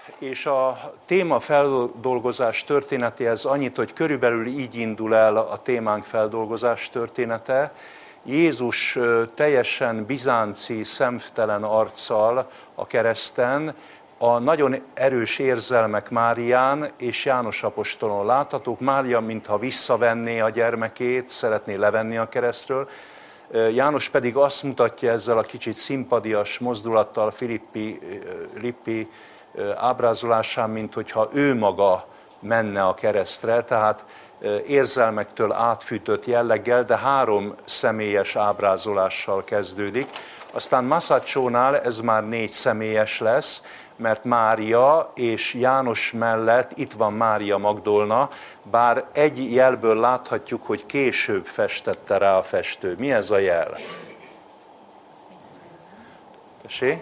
És a téma feldolgozás történetéhez annyit, hogy körülbelül így indul el a témánk feldolgozás története. Jézus teljesen bizánci, szemtelen arccal a kereszten, a nagyon erős érzelmek Márián és János apostolon láthatók. Mária, mintha visszavenné a gyermekét, szeretné levenni a keresztről. János pedig azt mutatja ezzel a kicsit szimpadias mozdulattal Lippi ábrázolásán, mint hogyha ő maga menne a keresztre, tehát érzelmektől átfűtött jelleggel, de 3 személyes ábrázolással kezdődik. Aztán Masacciónál ez már 4 személyes lesz, mert Mária és János mellett itt van Mária Magdolna, bár egy jelből láthatjuk, hogy később festette rá a festő. Mi ez a jel? Tessék?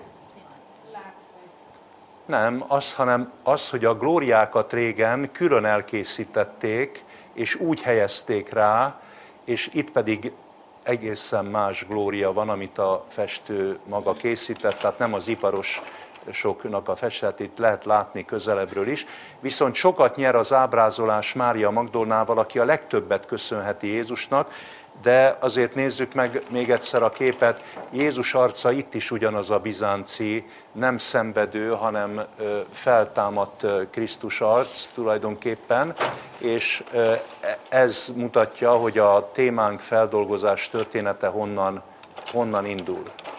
Nem, hanem az, hogy a glóriákat régen külön elkészítették, és úgy helyezték rá, és itt pedig egészen más glória van, amit a festő maga készített, tehát nem az iparosoknak a festetét lehet látni közelebbről is. Viszont sokat nyer az ábrázolás Mária Magdolnával, aki a legtöbbet köszönheti Jézusnak, de azért nézzük meg még egyszer a képet. Jézus arca itt is ugyanaz a bizánci, nem szenvedő, hanem feltámadt Krisztus arc tulajdonképpen, és ez mutatja, hogy a témánk feldolgozás története honnan indul.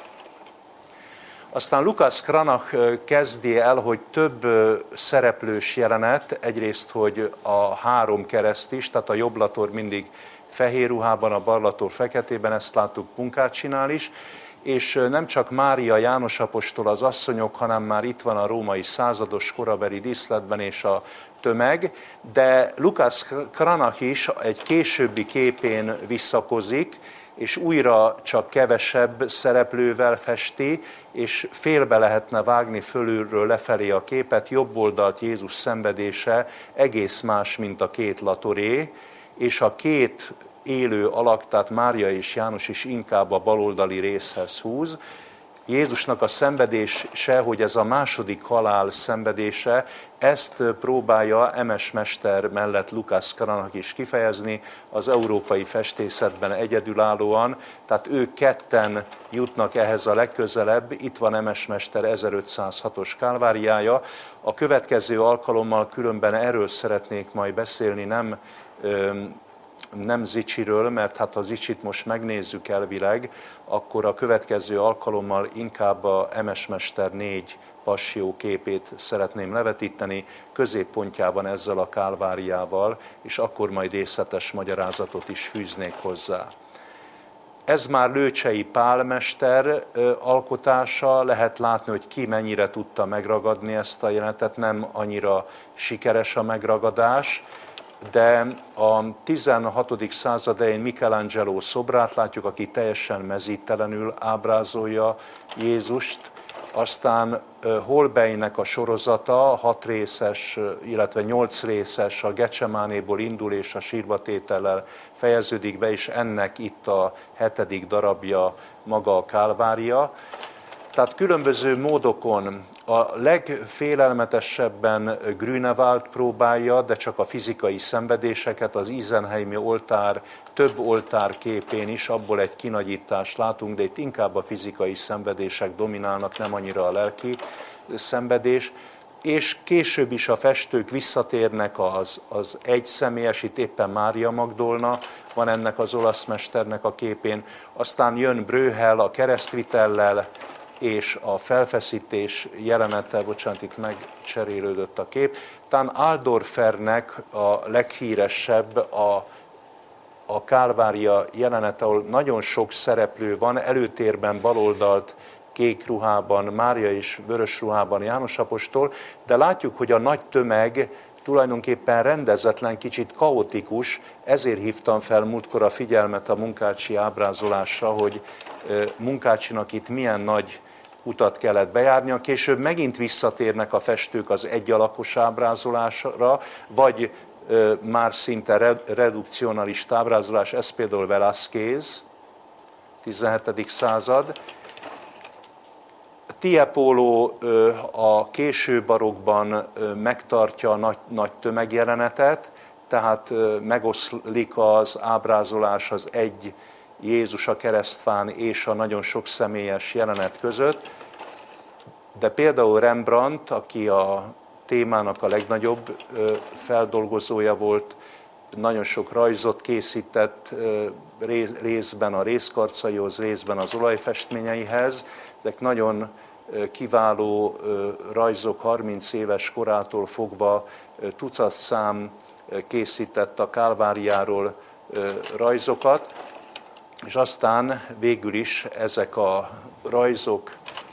Aztán Lukács Cranach kezdi el, hogy több szereplős jelenet, egyrészt, hogy a 3 kereszt is, tehát a jobblator mindig fehér ruhában, a barlator feketében, ezt láttuk Munkácsinál is, és nem csak Mária, János apostol, az asszonyok, hanem már itt van a római százados korabeli díszletben és a tömeg, de Lukács Cranach is egy későbbi képén visszakozik, és újra csak kevesebb szereplővel festi, és félbe lehetne vágni fölülről lefelé a képet, jobb oldalt Jézus szenvedése egész más, mint a 2 latoré, és a 2 élő alak, tehát Mária és János is inkább a baloldali részhez húz. Jézusnak a szenvedése, hogy ez a második halál szenvedése, ezt próbálja Emes mester mellett Lukács Cranach is kifejezni, az európai festészetben egyedülállóan, tehát ők ketten jutnak ehhez a legközelebb, itt van Emes mester 1506-os kálváriája. A következő alkalommal különben erről szeretnék majd beszélni, nem Zicsiről, mert hát ha Zicsit most megnézzük elvileg, akkor a következő alkalommal inkább a Emes mester 4 passió képét szeretném levetíteni, középpontjában ezzel a kálváriával, és akkor majd részletes magyarázatot is fűznék hozzá. Ez már Lőcsei Pál mester alkotása, lehet látni, hogy ki mennyire tudta megragadni ezt a jelenetet, nem annyira sikeres a megragadás, de a 16. század elején Michelangelo szobrát látjuk, aki teljesen mezítelenül ábrázolja Jézust. Aztán Holbeinnek a sorozata 6 részes, illetve 8 részes, a Gecsemánéból indul és a sírbatétellel fejeződik be, és ennek itt a 7. darabja maga a kálvária. Tehát különböző módokon a legfélelmetesebben Grünewald próbálja, de csak a fizikai szenvedéseket, az Isenheimi oltár, több oltár képén is, abból egy kinagyítást látunk, de itt inkább a fizikai szenvedések dominálnak, nem annyira a lelki szenvedés. És később is a festők visszatérnek az egyszemélyes, itt éppen Mária Magdolna van ennek az olasz mesternek a képén, aztán jön Breughel a keresztvitellel, és a felfeszítés jelenete, bocsánat, itt megcserélődött a kép. Talán Aldorfernek a leghíresebb a kálvária jelenet, ahol nagyon sok szereplő van, előtérben baloldalt kék ruhában, Mária és vörös ruhában János apostol, de látjuk, hogy a nagy tömeg tulajdonképpen rendezetlen, kicsit kaotikus, ezért hívtam fel múltkor a figyelmet a Munkácsi ábrázolásra, hogy Munkácsinak itt milyen nagy utat kellett bejárnia. Később megint visszatérnek a festők az egyalakos ábrázolásra, vagy már szinte redukcionalista ábrázolás, ez például Velázquez, 17. század. Tiepolo a késő barokban megtartja a nagy tömegjelenetet, tehát megoszlik az ábrázolás az egy Jézus a keresztfán és a nagyon sok személyes jelenet között. De például Rembrandt, aki a témának a legnagyobb feldolgozója volt, nagyon sok rajzot készített, részben a részkarcaihoz, részben az olajfestményeihez. Ezek nagyon kiváló rajzok, 30 éves korától fogva tucat szám készített a Kálváriáról rajzokat, és aztán végül is ezek a rajzok,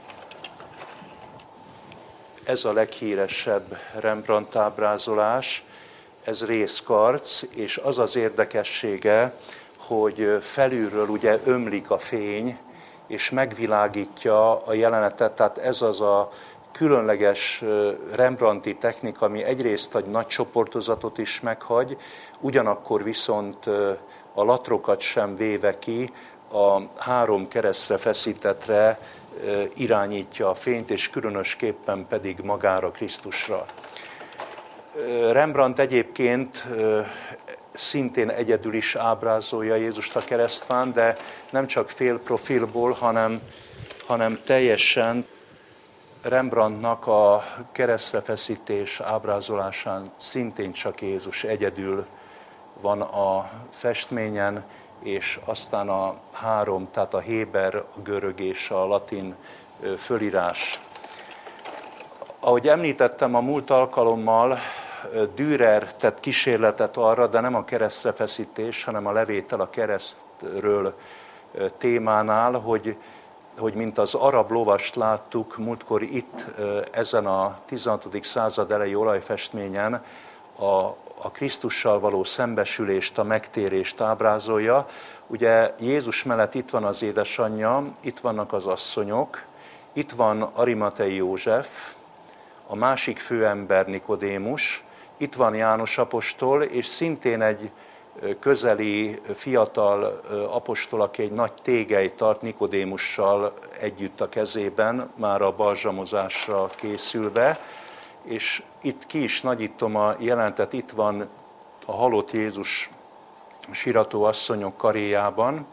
ez a leghíresebb Rembrandt ábrázolás, ez részkarc, és az az érdekessége, hogy felülről ugye ömlik a fény, és megvilágítja a jelenetet, tehát ez az a különleges Rembrandti technika, ami egyrészt egy nagy csoportozatot is meghagy, ugyanakkor viszont a latrokat sem véve ki, a három keresztre feszítettre irányítja a fényt, és különösképpen pedig magára, Krisztusra. Rembrandt egyébként szintén egyedül is ábrázolja Jézust a keresztfán, de nem csak félprofilból, hanem teljesen. Rembrandtnak a keresztrefeszítés ábrázolásán szintén csak Jézus egyedül van a festményen, és aztán a három, tehát a héber, a görög és a latin fölírás. Ahogy említettem, a múlt alkalommal Dürer tett kísérletet arra, de nem a keresztrefeszítés, hanem a levétel a keresztről témánál, hogy mint az arab lovast láttuk múltkor itt, ezen a 16. század elejé olajfestményen, a Krisztussal való szembesülést, a megtérést ábrázolja. Ugye Jézus mellett itt van az édesanyja, itt vannak az asszonyok, itt van Arimatei József, a másik főember Nikodémus, itt van János apostol, és szintén egy közeli fiatal apostol, aki egy nagy tégely tart Nikodémussal együtt a kezében, már a balzsamozásra készülve, és itt ki is nagyítom a jelentet, itt van a halott Jézus sirató asszonyok karéjában,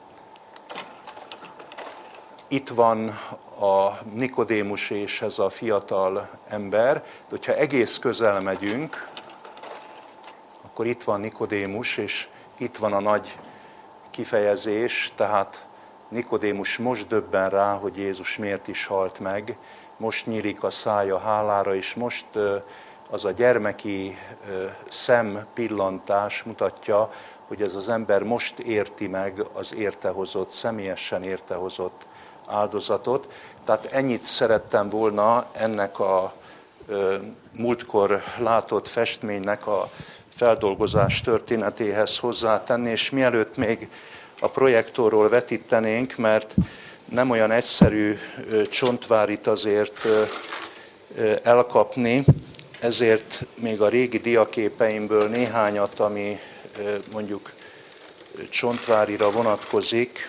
itt van a Nikodémus és ez a fiatal ember, de hogyha egész közel megyünk, akkor itt van Nikodémus, és itt van a nagy kifejezés, tehát Nikodémus most döbben rá, hogy Jézus miért is halt meg, most nyílik a szája hálára, és most az a gyermeki szempillantás mutatja, hogy ez az ember most érti meg az értehozott, személyesen értehozott áldozatot. Tehát ennyit szerettem volna ennek a múltkor látott festménynek a feldolgozás történetéhez hozzátenni, és mielőtt még a projektorról vetítenénk, mert nem olyan egyszerű Csontvárit azért elkapni, ezért még a régi diaképeimből néhányat, ami mondjuk Csontvárira vonatkozik.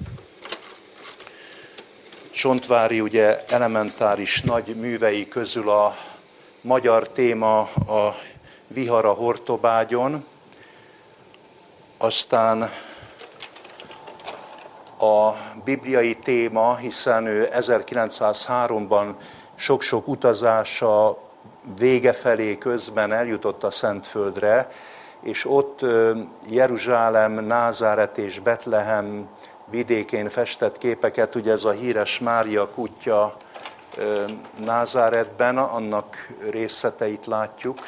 Csontvári ugye elementáris nagy művei közül a magyar téma a Vihar a Hortobágyon, aztán a bibliai téma, hiszen ő 1903-ban sok-sok utazása vége felé közben eljutott a Szentföldre, és ott Jeruzsálem, Názáret és Betlehem vidékén festett képeket, ugye ez a híres Mária kútja Názáretben, annak részleteit látjuk.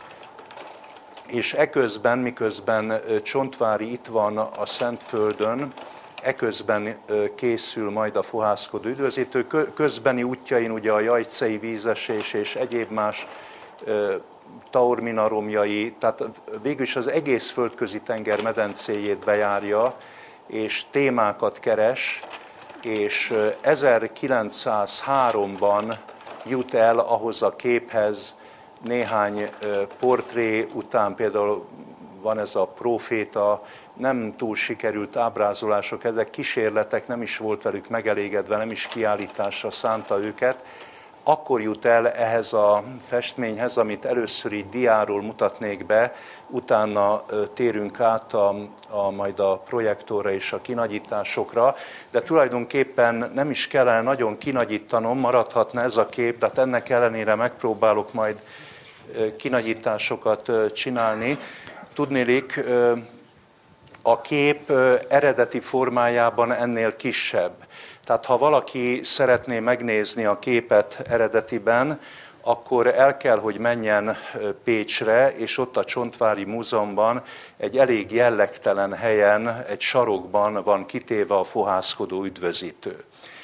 És eközben, miközben Csontvári itt van a Szentföldön, eközben készül majd a fohászkodó üdvözítő, közbeni útjain ugye a jajcei vízesés és egyéb más taorminaromjai, tehát végülis az egész földközi tenger medencéjét bejárja, és témákat keres, és 1903-ban jut el ahhoz a képhez, néhány portré után, például van ez a próféta, nem túl sikerült ábrázolások, ezek kísérletek, nem is volt velük megelégedve, nem is kiállításra szánta őket. Akkor jut el ehhez a festményhez, amit először így diáról mutatnék be, utána térünk át majd a projektorra és a kinagyításokra, de tulajdonképpen nem is kellene nagyon kinagyítanom, maradhatna ez a kép, de hát ennek ellenére megpróbálok majd kinagyításokat csinálni. Tudniillik, a kép eredeti formájában ennél kisebb. Tehát ha valaki szeretné megnézni a képet eredetiben, akkor el kell, hogy menjen Pécsre, és ott a Csontvári Múzeumban egy elég jellegtelen helyen, egy sarokban van kitéve a fohászkodó üdvözítő.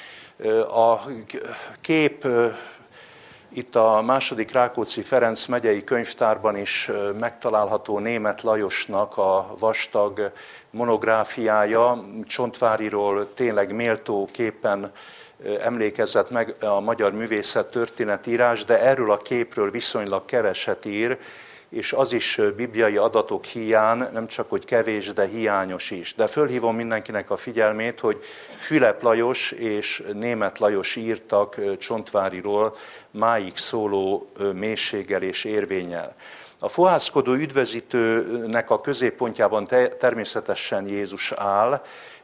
A kép itt a II. Rákóczi Ferenc megyei könyvtárban is megtalálható Németh Lajosnak a vastag monográfiája. Csontváriról tényleg méltó képen emlékezett meg a magyar művészet történetírás, de erről a képről viszonylag keveset ír, és az is bibliai adatok híján nem csak, hogy kevés, de hiányos is. De fölhívom mindenkinek a figyelmét, hogy Fülep Lajos és Németh Lajos írtak Csontváriról máig szóló mélységgel és érvénnyel. A fohászkodó üdvözítőnek a középpontjában természetesen Jézus áll,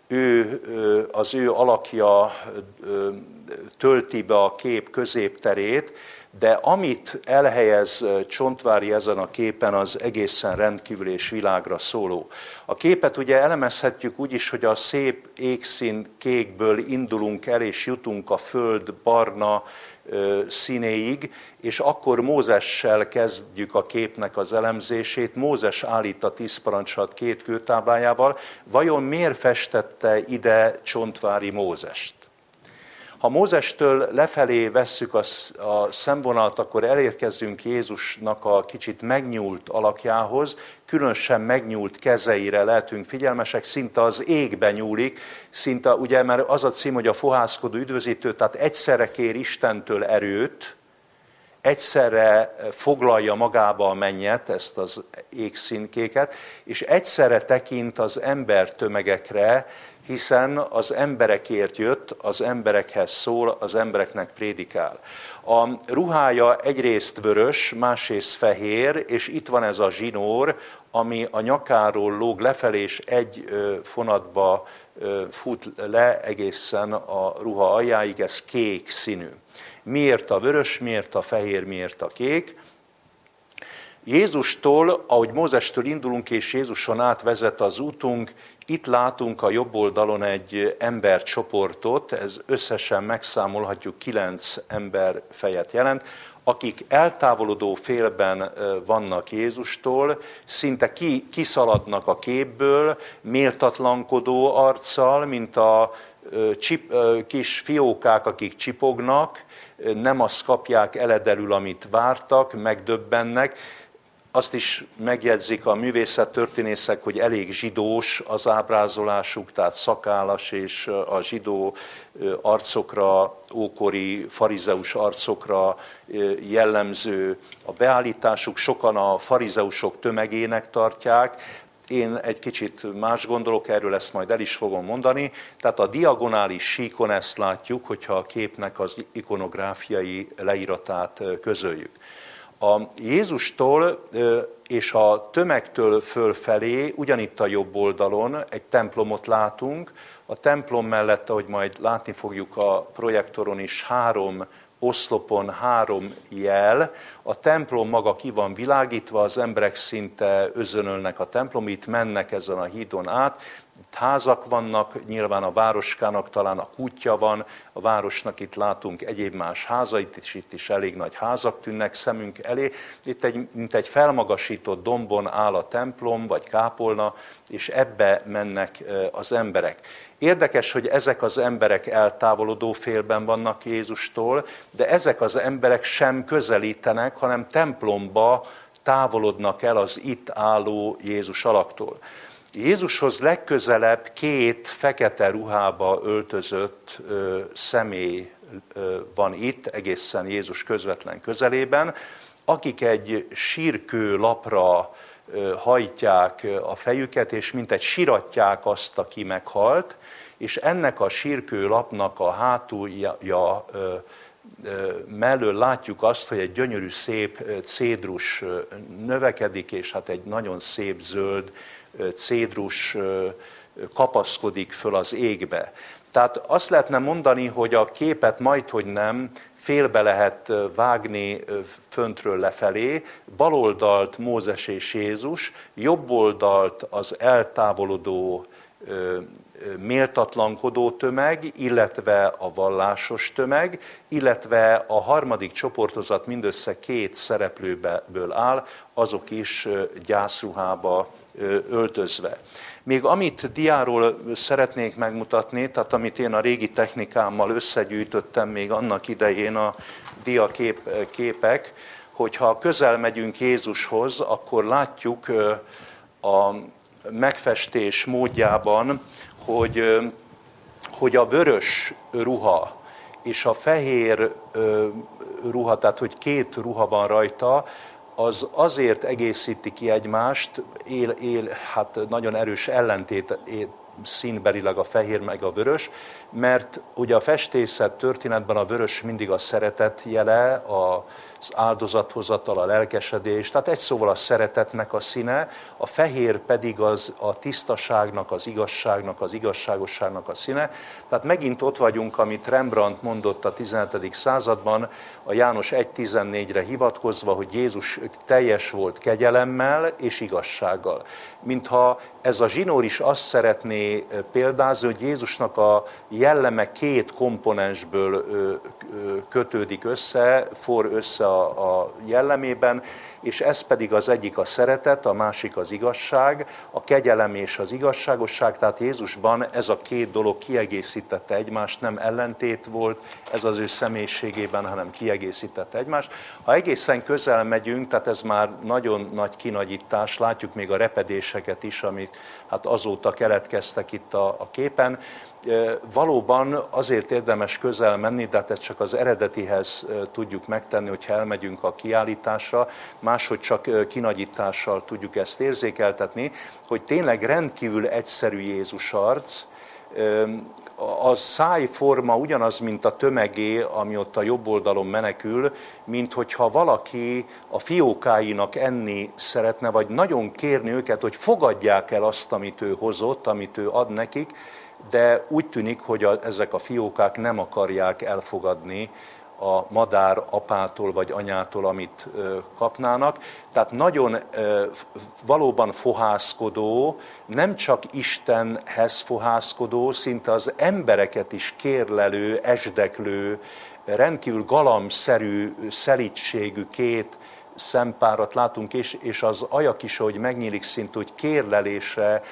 az ő alakja tölti be a kép középterét, de amit elhelyez Csontvári ezen a képen, az egészen rendkívül és világra szóló. A képet ugye elemezhetjük úgy is, hogy a szép égszín kékből indulunk el, és jutunk a föld barna színéig, és akkor Mózessel kezdjük a képnek az elemzését. Mózes állít a 10 parancsat 2 kőtáblájával. Vajon miért festette ide Csontvári Mózest? Ha Mózestől lefelé vesszük a szemvonalat, akkor elérkezünk Jézusnak a kicsit megnyúlt alakjához, különösen megnyúlt kezeire lehetünk figyelmesek, szinte az égbe nyúlik, szinte, ugye, mert az a cím, hogy a fohászkodó üdvözítő, tehát egyszerre kér Istentől erőt, egyszerre foglalja magába a mennyet, ezt az égszínkéket, és egyszerre tekint az embertömegekre, hiszen az emberekért jött, az emberekhez szól, az embereknek prédikál. A ruhája egyrészt vörös, másrészt fehér, és itt van ez a zsinór, ami a nyakáról lóg lefelé, és egy fonatba fut le egészen a ruha aljáig, ez kék színű. Miért a vörös, miért a fehér, miért a kék? Jézustól, ahogy Mózestől indulunk, és Jézuson átvezet az útunk, itt látunk a jobb oldalon egy embercsoportot, ez összesen megszámolhatjuk 9 emberfejet jelent, akik eltávolodó félben vannak Jézustól, szinte kiszaladnak a képből, méltatlankodó arccal, mint a kis fiókák, akik csipognak, nem azt kapják eledelül, amit vártak, megdöbbennek. Azt is megjegyzik a művészettörténészek, hogy elég zsidós az ábrázolásuk, tehát szakállas és a zsidó arcokra, ókori farizeus arcokra jellemző a beállításuk. Sokan a farizeusok tömegének tartják. Én egy kicsit más gondolok, erről ezt majd el is fogom mondani. Tehát a diagonális síkon ezt látjuk, hogyha a képnek az ikonográfiai leíratát közöljük. A Jézustól és a tömegtől fölfelé, ugyanitt a jobb oldalon egy templomot látunk. A templom mellett, ahogy majd látni fogjuk a projektoron is, 3 oszlopon 3 jel. A templom maga ki van világítva, az emberek szinte özönölnek a templom, itt mennek ezen a hídon át. Itt házak vannak, nyilván a városkának talán a kútja van, a városnak itt látunk egyéb más házait, és itt is elég nagy házak tűnnek szemünk elé. Itt mint egy felmagasított dombon áll a templom, vagy kápolna, és ebbe mennek az emberek. Érdekes, hogy ezek az emberek eltávolodó félben vannak Jézustól, de ezek az emberek sem közelítenek, hanem templomba távolodnak el az itt álló Jézus alaktól. Jézushoz legközelebb 2 fekete ruhába öltözött személy van itt, egészen Jézus közvetlen közelében, akik egy sírkő lapra hajtják a fejüket, és mintegy siratják azt, aki meghalt, és ennek a sírkőlapnak a hátulja mellől látjuk azt, hogy egy gyönyörű, szép cédrus növekedik, és hát egy nagyon szép zöld cédrus kapaszkodik föl az égbe. Tehát azt lehetne mondani, hogy a képet majdhogy nem félbe lehet vágni föntről lefelé, baloldalt Mózes és Jézus, jobboldalt az eltávolodó, méltatlankodó tömeg, illetve a vallásos tömeg, illetve a harmadik csoportozat mindössze 2 szereplőből áll, azok is gyászruhába öltözve. Még amit diáról szeretnék megmutatni, tehát amit én a régi technikámmal összegyűjtöttem még annak idején a diaképek, hogyha közel megyünk Jézushoz, akkor látjuk a megfestés módjában, hogy a vörös ruha és a fehér ruha, tehát hogy 2 ruha van rajta, az azért egészíti ki egymást, hát nagyon erős ellentét színbelileg a fehér meg a vörös, mert ugye a festészet történetben a vörös mindig a szeretet jele, az áldozathozatal, a lelkesedés, tehát egy szóval a szeretetnek a színe, a fehér pedig az a tisztaságnak, az igazságnak, az igazságosságnak a színe. Tehát megint ott vagyunk, amit Rembrandt mondott a 17. században, a János 1.14-re hivatkozva, hogy Jézus teljes volt kegyelemmel és igazsággal. Mintha ez a zsinór is azt szeretné példázni, hogy Jézusnak a jelleme 2 komponensből kötődik össze, for össze a jellemében, és ez pedig az egyik a szeretet, a másik az igazság, a kegyelem és az igazságosság, tehát Jézusban ez a 2 dolog kiegészítette egymást, nem ellentét volt ez az ő személyiségében, hanem kiegészítette egymást. Ha egészen közel megyünk, tehát ez már nagyon nagy kinagyítás, látjuk még a repedéseket is, amik hát azóta keletkeztek itt a képen. Valóban azért érdemes közel menni, de hát ezt csak az eredetihez tudjuk megtenni, hogyha elmegyünk a kiállításra, máshogy csak kinagyítással tudjuk ezt érzékeltetni, hogy tényleg rendkívül egyszerű Jézus arc, a szájforma ugyanaz, mint a tömegé, ami ott a jobb oldalon menekül, mint hogyha valaki a fiókáinak enni szeretne, vagy nagyon kérni őket, hogy fogadják el azt, amit ő hozott, amit ő ad nekik, de úgy tűnik, hogy ezek a fiókák nem akarják elfogadni a madár apától vagy anyától, amit kapnának. Tehát nagyon valóban fohászkodó, nem csak Istenhez fohászkodó, szinte az embereket is kérlelő, esdeklő, rendkívül galambszerű, szelídségű 2 szempárat látunk, és az ajak is, ahogy megnyílik, szinte úgy kérlelésre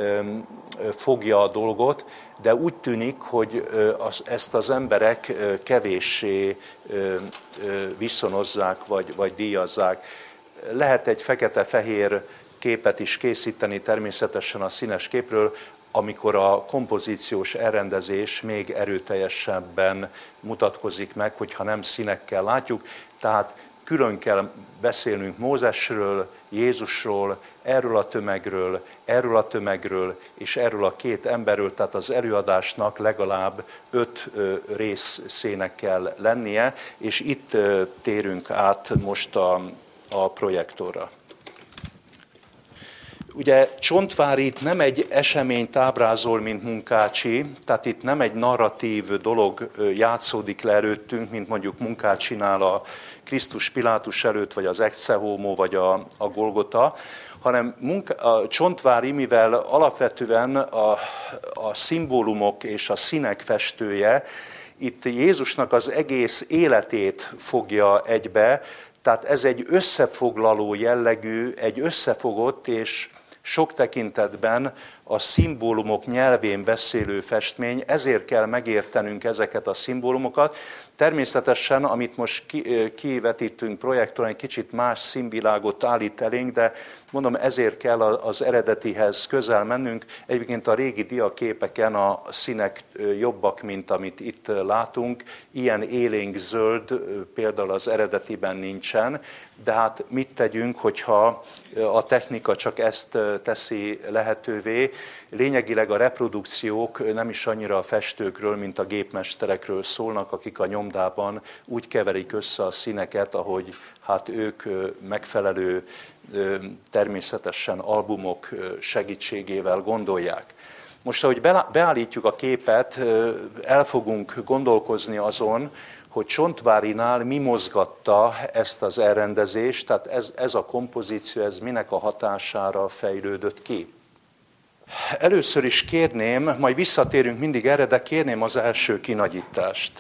fogja a dolgot, de úgy tűnik, hogy ezt az emberek kevéssé viszonozzák, vagy díjazzák. Lehet egy fekete-fehér képet is készíteni természetesen a színes képről, amikor a kompozíciós elrendezés még erőteljesebben mutatkozik meg, hogyha nem színekkel látjuk. Tehát külön kell beszélnünk Mózesről, Jézusról, erről a tömegről és erről a 2 emberről, tehát az előadásnak legalább 5 részének kell lennie, és itt térünk át most a projektorra. Ugye Csontváry itt nem egy eseményt ábrázol, mint Munkácsi, tehát itt nem egy narratív dolog játszódik le előttünk, mint mondjuk Munkácsinál a Krisztus Pilátus előtt, vagy az Ecce Homo, vagy a Golgota, hanem a Csontváry, mivel alapvetően a szimbólumok és a színek festője, itt Jézusnak az egész életét fogja egybe, tehát ez egy összefoglaló jellegű, egy összefogott és sok tekintetben a szimbólumok nyelvén beszélő festmény, ezért kell megértenünk ezeket a szimbólumokat, Természetesen, amit most kivetítünk projektoron, egy kicsit más színvilágot állít elénk, de mondom, ezért kell az eredetihez közel mennünk. Egyébként a régi diaképeken a színek jobbak, mint amit itt látunk. Ilyen élénk zöld például az eredetiben nincsen, de hát mit tegyünk, hogyha a technika csak ezt teszi lehetővé. Lényegileg a reprodukciók nem is annyira a festőkről, mint a gépmesterekről szólnak, akik a nyomdában úgy keverik össze a színeket, ahogy hát ők megfelelő, természetesen albumok segítségével gondolják. Most, ahogy beállítjuk a képet, el fogunk gondolkozni azon, hogy Csontvárinál mi mozgatta ezt az elrendezést, tehát ez a kompozíció, ez minek a hatására fejlődött ki. Először is kérném, majd visszatérünk mindig erre, de kérném az első kinagyítást.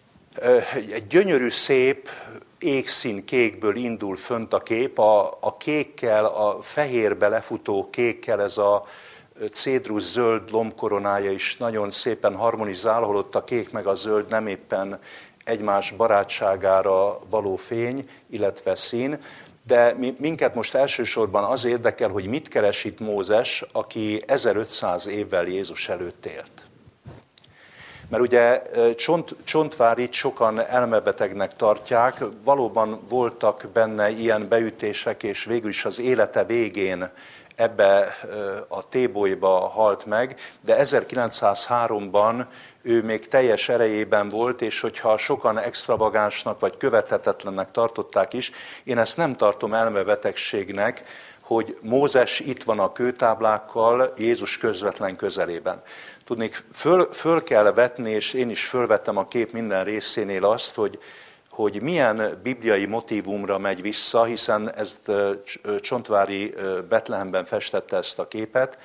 Egy gyönyörű, szép, égszín kékből indul fönt a kép, a kékkel, a fehérbe lefutó kékkel ez a cédrus zöld lombkoronája is nagyon szépen harmonizál, holott a kék meg a zöld nem éppen egymás barátságára való fény, illetve szín. De minket most elsősorban az érdekel, hogy mit keres itt Mózes, aki 1500 évvel Jézus előtt élt. Mert ugye Csontvárit sokan elmebetegnek tartják, valóban voltak benne ilyen beütések, és végül is az élete végén ebbe a tébolyba halt meg, de 1903-ban ő még teljes erejében volt, és hogyha sokan extravagánsnak vagy követhetetlennek tartották is, én ezt nem tartom elmebetegségnek, hogy Mózes itt van a kőtáblákkal Jézus közvetlen közelében. Tudnék, föl kell vetni, és én is fölvettem a kép minden részénél azt, hogy milyen bibliai motívumra megy vissza, hiszen ezt Csontvári Betlehemben festette ezt a képet,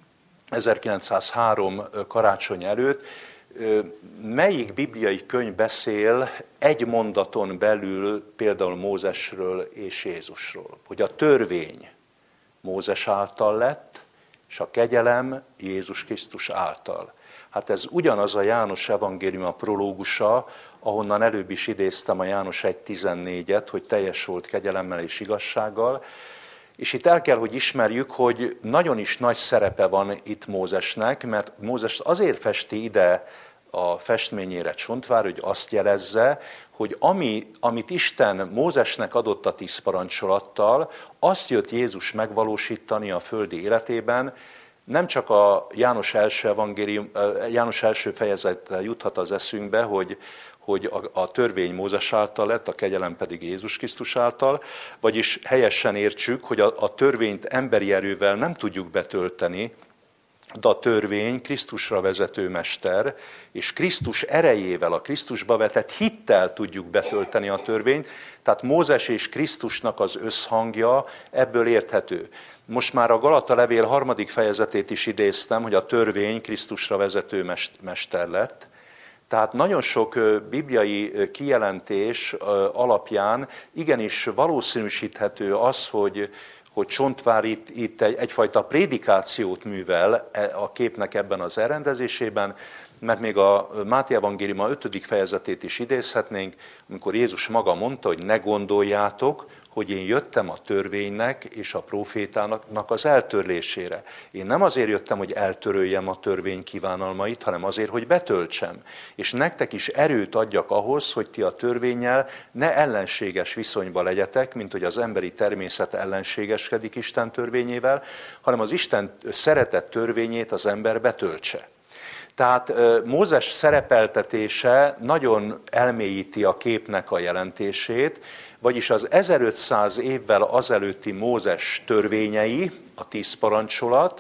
1903 karácsony előtt. Melyik bibliai könyv beszél egy mondaton belül például Mózesről és Jézusról? Hogy a törvény Mózes által lett, és a kegyelem Jézus Krisztus által. Hát ez ugyanaz a János evangélium a prológusa, ahonnan előbb is idéztem a János 1.14-et, hogy teljes volt kegyelemmel és igazsággal. És itt el kell, hogy ismerjük, hogy nagyon is nagy szerepe van itt Mózesnek, mert Mózes azért festi ide a festményére Csontvár, hogy azt jelezze, hogy amit Isten Mózesnek adott a 10 parancsolattal, azt jött Jézus megvalósítani a földi életében. Nem csak a János első fejezettel juthat az eszünkbe, hogy a törvény Mózes által lett, a kegyelem pedig Jézus Krisztus által, vagyis helyesen értsük, hogy a törvényt emberi erővel nem tudjuk betölteni, de a törvény Krisztusra vezető mester, és Krisztus erejével, a Krisztusba vetett hittel tudjuk betölteni a törvényt, tehát Mózes és Krisztusnak az összhangja ebből érthető. Most már a Galata levél 3. fejezetét is idéztem, hogy a törvény Krisztusra vezető mester lett. Tehát nagyon sok bibliai kijelentés alapján igenis valószínűsíthető az, hogy Csontvár itt egyfajta prédikációt művel a képnek ebben az elrendezésében, mert még a Máté evangélium 5. fejezetét is idézhetnénk, amikor Jézus maga mondta, hogy ne gondoljátok, hogy én jöttem a törvénynek és a prófétának az eltörlésére. Én nem azért jöttem, hogy eltöröljem a törvény kívánalmait, hanem azért, hogy betöltsem. És nektek is erőt adjak ahhoz, hogy ti a törvénnyel ne ellenséges viszonyba legyetek, mint hogy az emberi természet ellenségeskedik Isten törvényével, hanem az Isten szeretett törvényét az ember betöltse. Tehát Mózes szerepeltetése nagyon elmélyíti a képnek a jelentését, vagyis az 1500 évvel azelőtti Mózes törvényei, a 10 parancsolat,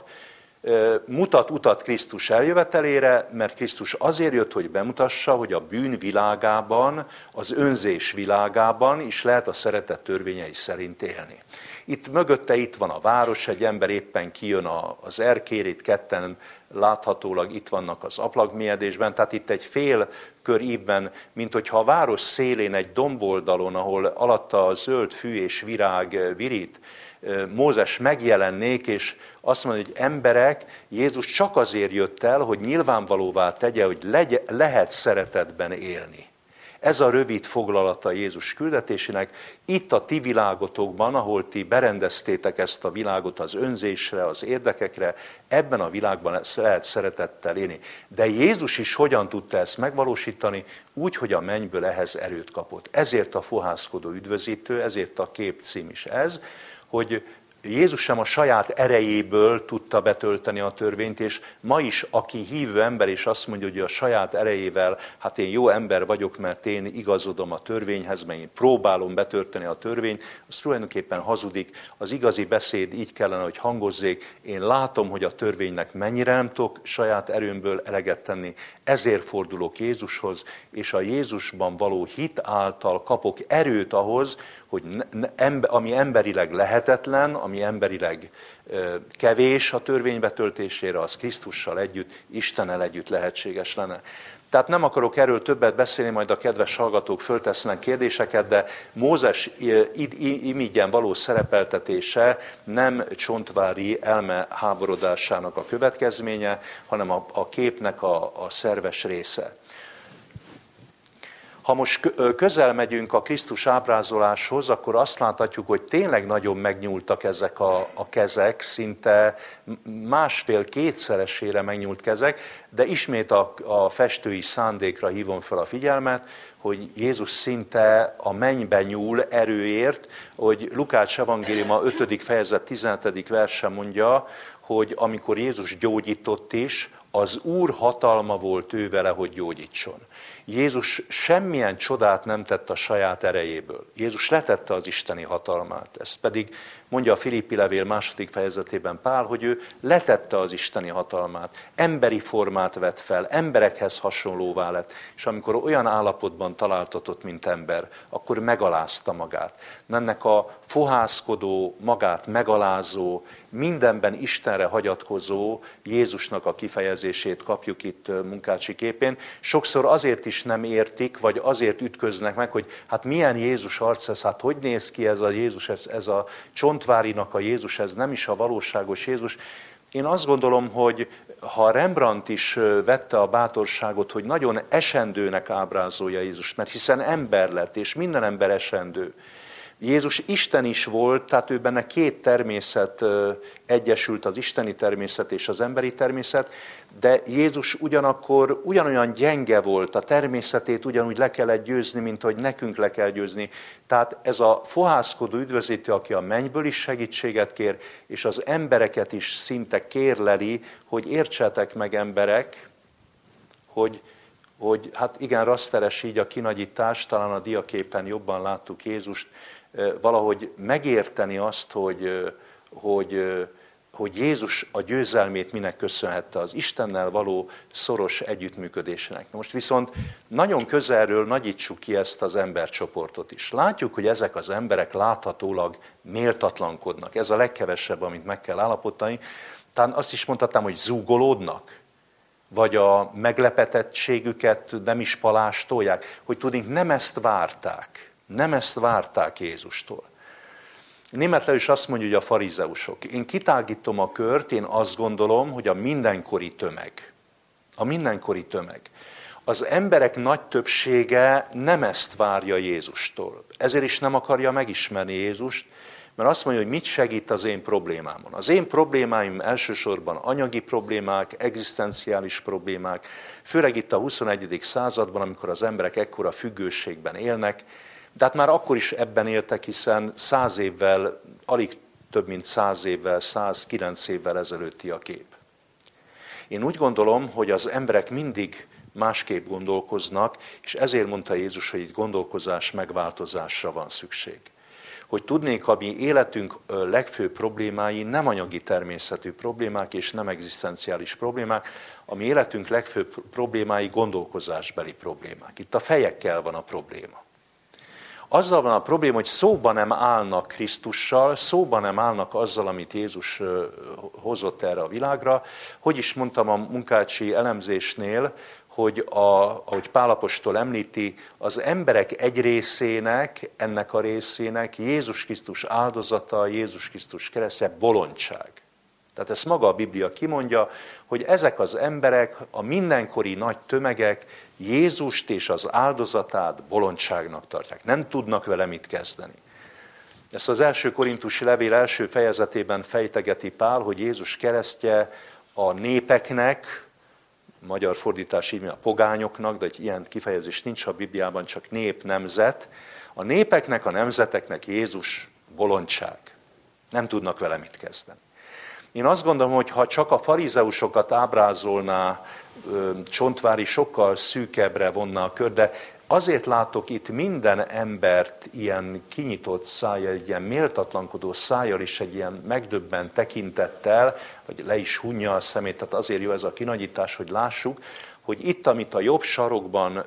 mutat utat Krisztus eljövetelére, mert Krisztus azért jött, hogy bemutassa, hogy a bűn világában, az önzés világában is lehet a szeretet törvényei szerint élni. Itt mögötte itt van a város, egy ember éppen kijön az erkélyre, itt ketten láthatólag itt vannak az ablakmélyedésben, tehát itt egy fél kör ívben, mint hogyha a város szélén egy domboldalon, ahol alatta a zöld fű és virág virít, Mózes megjelennék, és azt mondja, hogy emberek, Jézus csak azért jött el, hogy nyilvánvalóvá tegye, hogy lehet szeretetben élni. Ez a rövid foglalata Jézus küldetésének. Itt a ti világotokban, ahol ti berendeztétek ezt a világot az önzésre, az érdekekre, ebben a világban lehet szeretettel élni. De Jézus is hogyan tudta ezt megvalósítani? Úgy, hogy a mennyből ehhez erőt kapott. Ezért a fohászkodó üdvözítő, ezért a képcím is ez, hogy Jézus sem a saját erejéből tudta betölteni a törvényt, és ma is, aki hívő ember, és azt mondja, hogy a saját erejével, hát én jó ember vagyok, mert én igazodom a törvényhez, mert én próbálom betölteni a törvényt, az tulajdonképpen hazudik. Az igazi beszéd így kellene, hogy hangozzék. Én látom, hogy a törvénynek mennyire nem tudok saját erőmből eleget tenni, ezért fordulok Jézushoz, és a Jézusban való hit által kapok erőt ahhoz, hogy ami emberileg lehetetlen, ami emberileg kevés a törvény betöltésére, az Krisztussal együtt, Istennel együtt lehetséges lenne. Tehát nem akarok erről többet beszélni, majd a kedves hallgatók föltesznek kérdéseket, de Mózes imigyen való szerepeltetése nem Csontvári elme háborodásának a következménye, hanem a képnek a szerves része. Ha most közel megyünk a Krisztus ábrázoláshoz, akkor azt láthatjuk, hogy tényleg nagyon megnyúltak ezek a kezek, szinte másfél-kétszeresére megnyúlt kezek, de ismét a festői szándékra hívom fel a figyelmet, hogy Jézus szinte a mennybe nyúl erőért, hogy Lukács evangéliuma 5. fejezet 17. verse mondja, hogy amikor Jézus gyógyított is, az Úr hatalma volt ő vele, hogy gyógyítson. Jézus semmilyen csodát nem tett a saját erejéből. Jézus letette az isteni hatalmát. Ezt pedig mondja a Filippi levél 2. fejezetében Pál, hogy ő letette az isteni hatalmát. Emberi formát vett fel, emberekhez hasonlóvá lett, és amikor olyan állapotban találtatott, mint ember, akkor megalázta magát. Ennek a fohászkodó, magát megalázó, mindenben Istenre hagyatkozó Jézusnak a kifejezését kapjuk itt Munkácsi képén. Sokszor azért is nem értik, vagy azért ütköznek meg, hogy hát milyen Jézus arc ez, hát hogy néz ki ez a Jézus, ez a Csontvárinak a Jézus, ez nem is a valóságos Jézus. Én azt gondolom, hogy ha Rembrandt is vette a bátorságot, hogy nagyon esendőnek ábrázolja Jézust, mert hiszen ember lett, és minden ember esendő. Jézus Isten is volt, tehát ő benne két természet egyesült, az isteni természet és az emberi természet, de Jézus ugyanakkor ugyanolyan gyenge volt, a természetét ugyanúgy le kellett győzni, mint hogy nekünk le kell győzni. Tehát ez a fohászkodó üdvözítő, aki a mennyből is segítséget kér, és az embereket is szinte kérleli, hogy értsetek meg emberek, hogy hát igen, raszteres így a kinagyítás, talán a diaképen jobban láttuk Jézust, valahogy megérteni azt, hogy Jézus a győzelmét minek köszönhette, az Istennel való szoros együttműködésének. Most viszont nagyon közelről nagyítsuk ki ezt az embercsoportot is. Látjuk, hogy ezek az emberek láthatólag méltatlankodnak. Ez a legkevesebb, amit meg kell állapítani. Talán azt is mondhatnám, hogy zúgolódnak, vagy a meglepetettségüket nem is palástolják, hogy tudnék, nem ezt várták. Nem ezt várták Jézustól. Németül is azt mondja, hogy a farizeusok. Én kitágítom a kört, én azt gondolom, hogy a mindenkori tömeg. Az emberek nagy többsége nem ezt várja Jézustól. Ezért is nem akarja megismerni Jézust, mert azt mondja, hogy mit segít az én problémámon. Az én problémáim elsősorban anyagi problémák, egzisztenciális problémák, főleg itt a 21. században, amikor az emberek ekkora függőségben élnek, de hát már akkor is ebben éltek, hiszen 100 évvel, alig több mint 100 évvel, 109 évvel ezelőtti a kép. Én úgy gondolom, hogy az emberek mindig másképp gondolkoznak, és ezért mondta Jézus, hogy itt gondolkozás megváltozásra van szükség. Hogy tudnék, a mi életünk legfőbb problémái nem anyagi természetű problémák és nem egzisztenciális problémák, a mi életünk legfőbb problémái gondolkozásbeli problémák. Itt a fejekkel van a probléma. Azzal van a probléma, hogy szóba nem állnak Krisztussal, szóba nem állnak azzal, amit Jézus hozott erre a világra. Hogy is mondtam a munkácsi elemzésnél, hogy ahogy Pál apostol említi, az emberek egy részének, ennek a részének Jézus Krisztus áldozata, Jézus Krisztus keresztje bolondság. Tehát ezt maga a Biblia kimondja, hogy ezek az emberek, a mindenkori nagy tömegek Jézust és az áldozatát bolondságnak tartják. Nem tudnak vele mit kezdeni. Ezt az első korintusi levél első fejezetében fejtegeti Pál, hogy Jézus keresztje a népeknek, magyar fordítás így a pogányoknak, de egy ilyen kifejezés nincs a Bibliában, csak nép, nemzet. A népeknek, a nemzeteknek Jézus bolondság. Nem tudnak vele mit kezdeni. Én azt gondolom, hogy ha csak a farizeusokat ábrázolná, Csontváry sokkal szűkebbre vonna a kör, de azért látok itt minden embert ilyen kinyitott szájjal, egy ilyen méltatlankodó szájjal és egy ilyen megdöbbent tekintettel, hogy le is hunja a szemét, tehát azért jó ez a kinagyítás, hogy lássuk, hogy itt, amit a jobb sarokban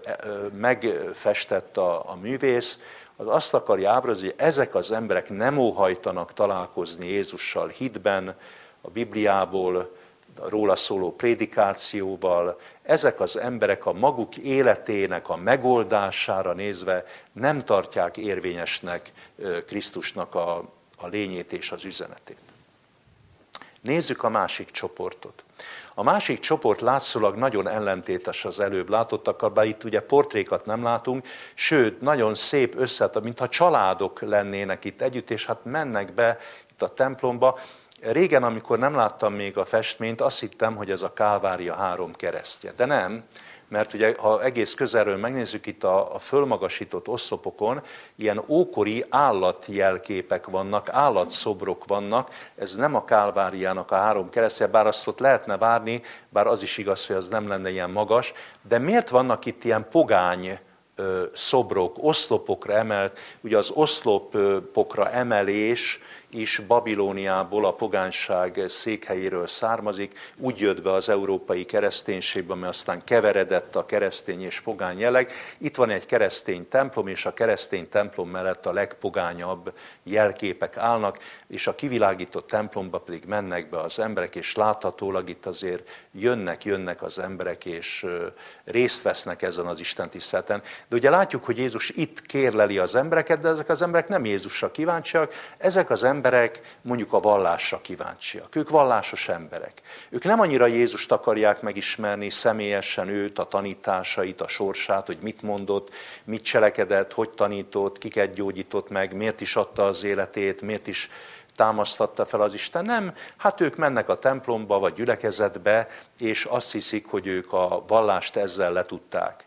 megfestett a művész, az azt akarja ábrázolni, hogy ezek az emberek nem óhajtanak találkozni Jézussal hitben, a Bibliából, a róla szóló prédikációval. Ezek az emberek a maguk életének a megoldására nézve nem tartják érvényesnek Krisztusnak a lényét és az üzenetét. Nézzük a másik csoportot. A másik csoport látszólag nagyon ellentétes az előbb látottakkal, bár itt ugye portrékat nem látunk, sőt, nagyon szép mintha családok lennének itt együtt, és hát mennek be itt a templomba. Régen, amikor nem láttam még a festményt, azt hittem, hogy ez a Kálvária 3 keresztje. De nem, mert ugye, ha egész közelről megnézzük, itt a fölmagasított oszlopokon ilyen ókori állatjelképek vannak, állatszobrok vannak, ez nem a Kálváriának a 3 keresztje, bár azt ott lehetne várni, bár az is igaz, hogy az nem lenne ilyen magas, de miért vannak itt ilyen pogány szobrok, oszlopokra emelt, ugye az oszlopokra emelés is Babilóniából, a pogányság székhelyéről származik, úgy jött be az európai kereszténységbe, ami aztán keveredett a keresztény és pogány jelleg. Itt van egy keresztény templom, és a keresztény templom mellett a legpogányabb jelképek állnak, és a kivilágított templomba pedig mennek be az emberek, és láthatólag itt azért jönnek az emberek, és részt vesznek ezen az istentiszteleten. De ugye látjuk, hogy Jézus itt kérleli az embereket, de ezek az emberek nem Jézusra kíváncsiak, ezek az emberek mondjuk a vallásra kíváncsiak. Ők vallásos emberek. Ők nem annyira Jézust akarják megismerni személyesen, őt, a tanításait, a sorsát, hogy mit mondott, mit cselekedett, hogy tanított, kiket gyógyított meg, miért is adta az életét, miért is támasztatta fel az Isten. Nem, hát ők mennek a templomba vagy gyülekezetbe, és azt hiszik, hogy ők a vallást ezzel letudták.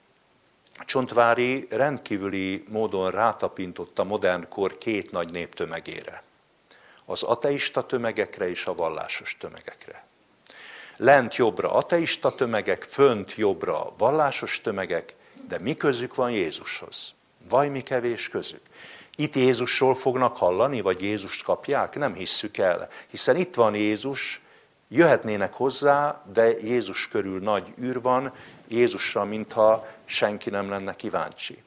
Csontváry rendkívüli módon rátapintott a modern kor 2 nagy néptömegére. Az ateista tömegekre és a vallásos tömegekre. Lent jobbra ateista tömegek, fönt jobbra vallásos tömegek, de mi közük van Jézushoz? Vajmi kevés közük. Itt Jézusról fognak hallani, vagy Jézust kapják? Nem hisszük el, hiszen itt van Jézus, jöhetnének hozzá, de Jézus körül nagy űr van, Jézusra, mintha senki nem lenne kíváncsi.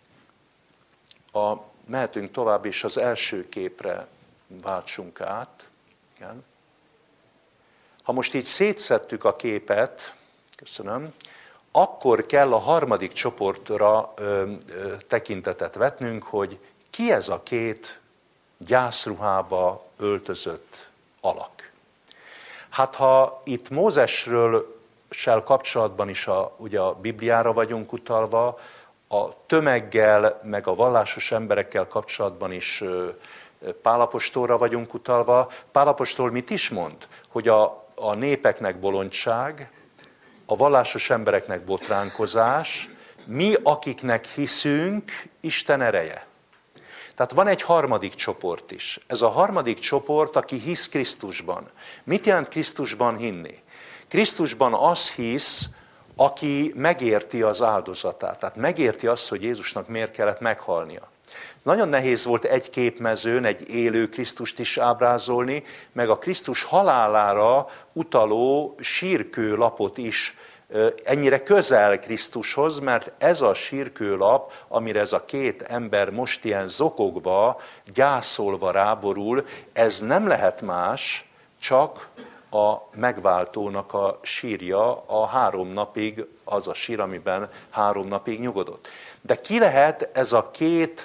Mehetünk tovább, és az első képre váltsunk át. Igen. Ha most így szétszettük a képet, köszönöm, akkor kell a harmadik csoportra tekintetet vetnünk, hogy ki ez a 2 gyászruhába öltözött alak. Hát ha itt Mózesről kapcsolatban is ugye a Bibliára vagyunk utalva, a tömeggel, meg a vallásos emberekkel kapcsolatban is Pál apostolra vagyunk utalva. Pál apostol mit is mond? Hogy a népeknek bolondság, a vallásos embereknek botránkozás, mi, akiknek hiszünk, Isten ereje. Tehát van egy harmadik csoport is. Ez a harmadik csoport, aki hisz Krisztusban. Mit jelent Krisztusban hinni? Krisztusban az hisz, aki megérti az áldozatát. Tehát megérti azt, hogy Jézusnak miért kellett meghalnia. Nagyon nehéz volt egy képmezőn egy élő Krisztust is ábrázolni, meg a Krisztus halálára utaló sírkőlapot is ennyire közel Krisztushoz, mert ez a sírkőlap, amire ez a 2 ember most ilyen zokogva, gyászolva ráborul, ez nem lehet más, csak a megváltónak a sírja, a 3 napig, az a sír, amiben 3 napig nyugodott. De ki lehet ez a 2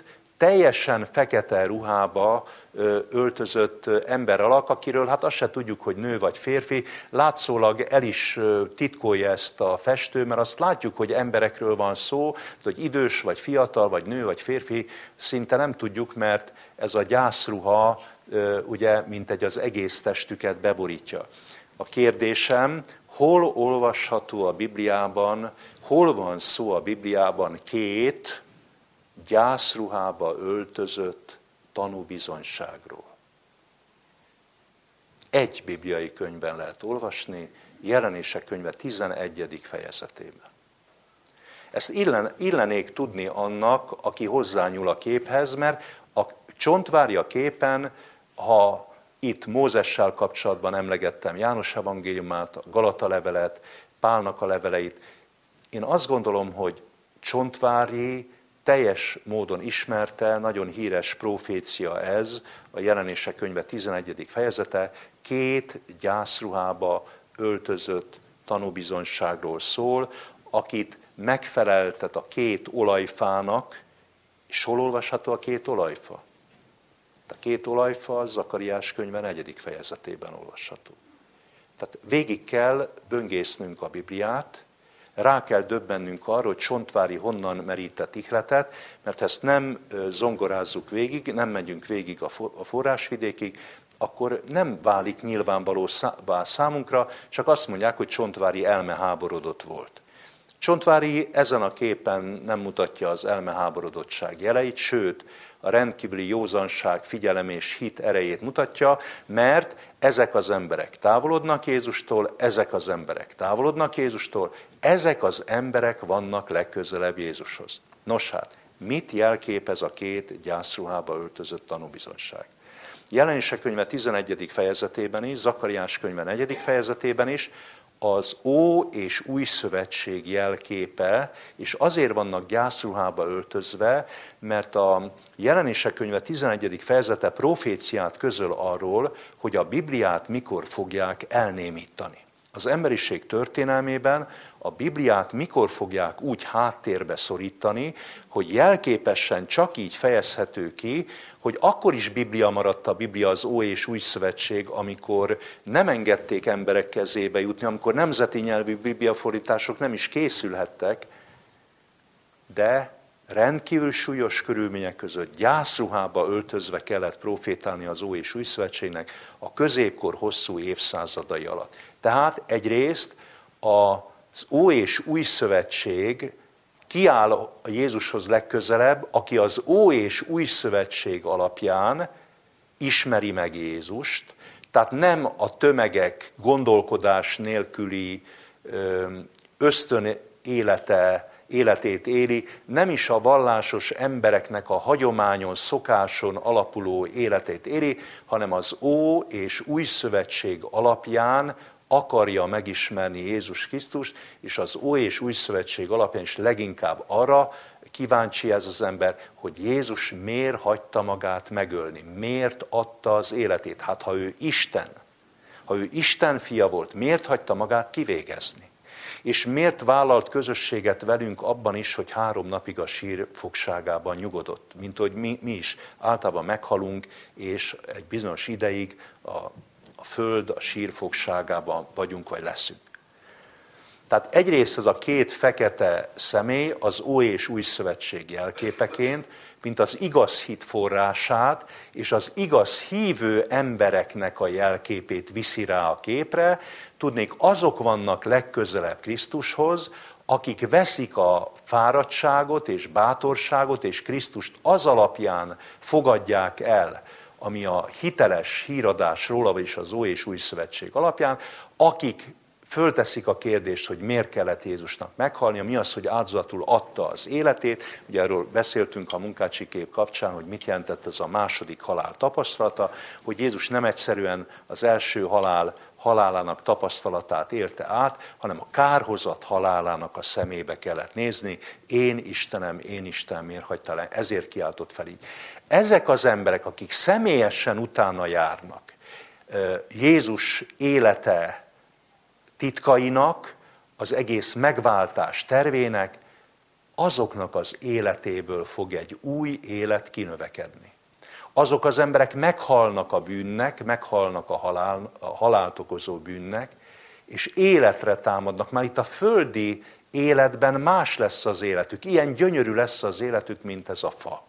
teljesen fekete ruhába öltözött ember alak, akiről hát azt se tudjuk, hogy nő vagy férfi. Látszólag el is titkolja ezt a festő, mert azt látjuk, hogy emberekről van szó, de hogy idős vagy fiatal, vagy nő vagy férfi, szinte nem tudjuk, mert ez a gyászruha ugye mintegy az egész testüket beborítja. A kérdésem, hol olvasható a Bibliában, hol van szó a Bibliában két gyászruhába öltözött tanúbizonyságról? Egy bibliai könyvben lehet olvasni, Jelenések könyve 11. fejezetében. Ezt illenék tudni annak, aki hozzányúl a képhez, mert a csontvári képen, ha itt Mózessel kapcsolatban emlegettem János evangéliumát, a Galata levelet, Pálnak a leveleit, én azt gondolom, hogy Csontvári teljes módon ismerte, nagyon híres profécia ez, a Jelenések könyve 11. fejezete, két gyászruhába öltözött tanúbizonyságról szól, akit megfeleltet a két olajfának, és hol olvasható a két olajfa? A két olajfa a Zakariás könyve 4. fejezetében olvasható. Tehát végig kell böngésznünk a Bibliát, rá kell döbbennünk arra, hogy Csontvári honnan merített ihletet, mert ezt nem zongorázzuk végig, nem megyünk végig a forrásvidékig, akkor nem válik nyilvánvaló számunkra, csak azt mondják, hogy Csontvári elmeháborodott volt. Csontvári ezen a képen nem mutatja az elmeháborodottság jeleit, sőt, a rendkívüli józanság, figyelem és hit erejét mutatja, mert ezek az emberek távolodnak Jézustól, ezek az emberek távolodnak Jézustól, ezek az emberek vannak legközelebb Jézushoz. Nos hát, mit jelképez a két gyászruhába öltözött tanúbizonyság? Jelenések könyve 11. fejezetében is, Zakariás könyve 4. fejezetében is az Ó és Új Szövetség jelképe, és azért vannak gyászruhába öltözve, mert a Jelenések könyve 11. fejezete proféciát közöl arról, hogy a Bibliát mikor fogják elnémítani. Az emberiség történelmében a Bibliát mikor fogják úgy háttérbe szorítani, hogy jelképesen csak így fejezhető ki, hogy akkor is Biblia maradt a Biblia, az Ó és Új Szövetség, amikor nem engedték emberek kezébe jutni, amikor nemzeti nyelvű bibliafordítások nem is készülhettek, de rendkívül súlyos körülmények között gyászruhába öltözve kellett profétálni az Ó és Új Szövetségnek a középkor hosszú évszázadai alatt. Tehát egyrészt az Ó és Új Szövetség kiáll a Jézushoz legközelebb, aki az Ó és Új Szövetség alapján ismeri meg Jézust, tehát nem a tömegek gondolkodás nélküli ösztön életét éli, nem is a vallásos embereknek a hagyományon, szokáson alapuló életét éli, hanem az Ó és Új Szövetség alapján akarja megismerni Jézus Krisztust, és az Ó és Új Szövetség alapján is leginkább arra kíváncsi ez az ember, hogy Jézus miért hagyta magát megölni, miért adta az életét. Hát ha ő Isten fia volt, miért hagyta magát kivégezni? És miért vállalt közösséget velünk abban is, hogy 3 napig a sír fogságában nyugodott, mint hogy mi is általában meghalunk, és egy bizonyos ideig a föld, a sír fogságában vagyunk, vagy leszünk. Tehát egyrészt ez a két fekete személy az Ó és Új Szövetség jelképeként, mint az igaz hit forrását, és az igaz hívő embereknek a jelképét viszi rá a képre. Tudnék, azok vannak legközelebb Krisztushoz, akik veszik a fáradtságot és bátorságot, és Krisztust az alapján fogadják el, ami a hiteles híradás róla, vagyis az Ó és Új Szövetség alapján, akik fölteszik a kérdést, hogy miért kellett Jézusnak meghalnia, mi az, hogy áldozatul adta az életét. Ugye erről beszéltünk a munkácsi kép kapcsán, hogy mit jelentett ez a második halál tapasztalata, hogy Jézus nem egyszerűen az első halálának tapasztalatát élte át, hanem a kárhozat halálának a szemébe kellett nézni. Én Istenem, miért hagytál el? Ezért kiáltott fel így. Ezek az emberek, akik személyesen utána járnak Jézus élete titkainak, az egész megváltás tervének, azoknak az életéből fog egy új élet kinövekedni. Azok az emberek meghalnak a bűnnek, meghalnak a halált okozó bűnnek, és életre támadnak. Már itt a földi életben más lesz az életük. Ilyen gyönyörű lesz az életük, mint ez a fa.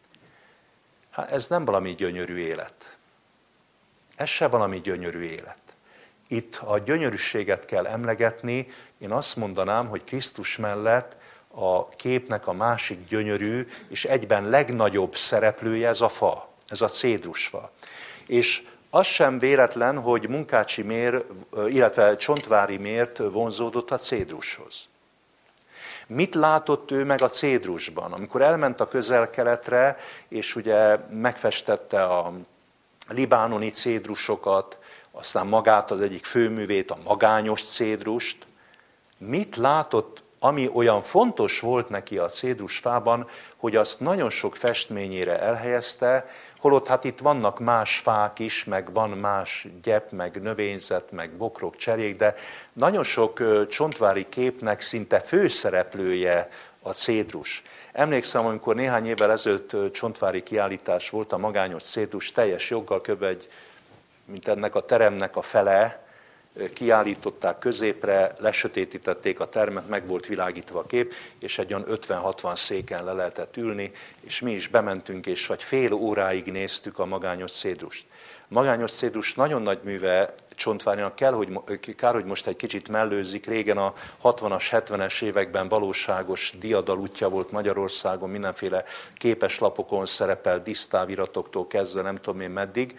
Hát ez nem valami gyönyörű élet. Ez se valami gyönyörű élet. Itt a gyönyörűséget kell emlegetni. Én azt mondanám, hogy Krisztus mellett a képnek a másik gyönyörű és egyben legnagyobb szereplője ez a fa, ez a cédrusfa. És az sem véletlen, hogy Munkácsi Mér, illetve Csontváry Mért vonzódott a cédrushoz. Mit látott ő meg a cédrusban? Amikor elment a Közel-Keletre, és ugye megfestette a libánoni cédrusokat, aztán magát az egyik főművét, a magányos cédrust, mit látott, ami olyan fontos volt neki a cédrusfában, hogy azt nagyon sok festményére elhelyezte, holott hát itt vannak más fák is, meg van más gyep, meg növényzet, meg bokrok, cserjék, de nagyon sok csontvári képnek szinte főszereplője a cédrus. Emlékszem, amikor néhány évvel ezelőtt csontvári kiállítás volt, a magányos cédrus teljes joggal mint ennek a teremnek a fele, kiállították középre, lesötétítették a termet, meg volt világítva a kép, és egy olyan 50-60 széken le lehetett ülni, és mi is bementünk, és vagy fél óráig néztük a magányos cédrust. A magányos cédrus nagyon nagy műve Csontvárynak, kár, hogy most egy kicsit mellőzik, régen a 60-as, 70-es években valóságos diadalútja volt Magyarországon, mindenféle képeslapokon szerepel, disztáviratoktól kezdve nem tudom én meddig.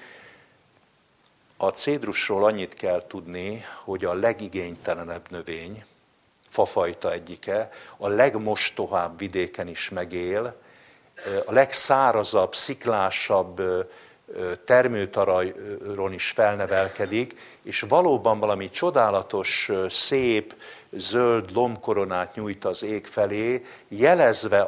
A cédrusról annyit kell tudni, hogy a legigénytelenebb növény, fafajta egyike, a legmostohább vidéken is megél, a legszárazabb, sziklásabb termőtalajron is felnevelkedik, és valóban valami csodálatos, szép, zöld lombkoronát nyújt az ég felé, jelezve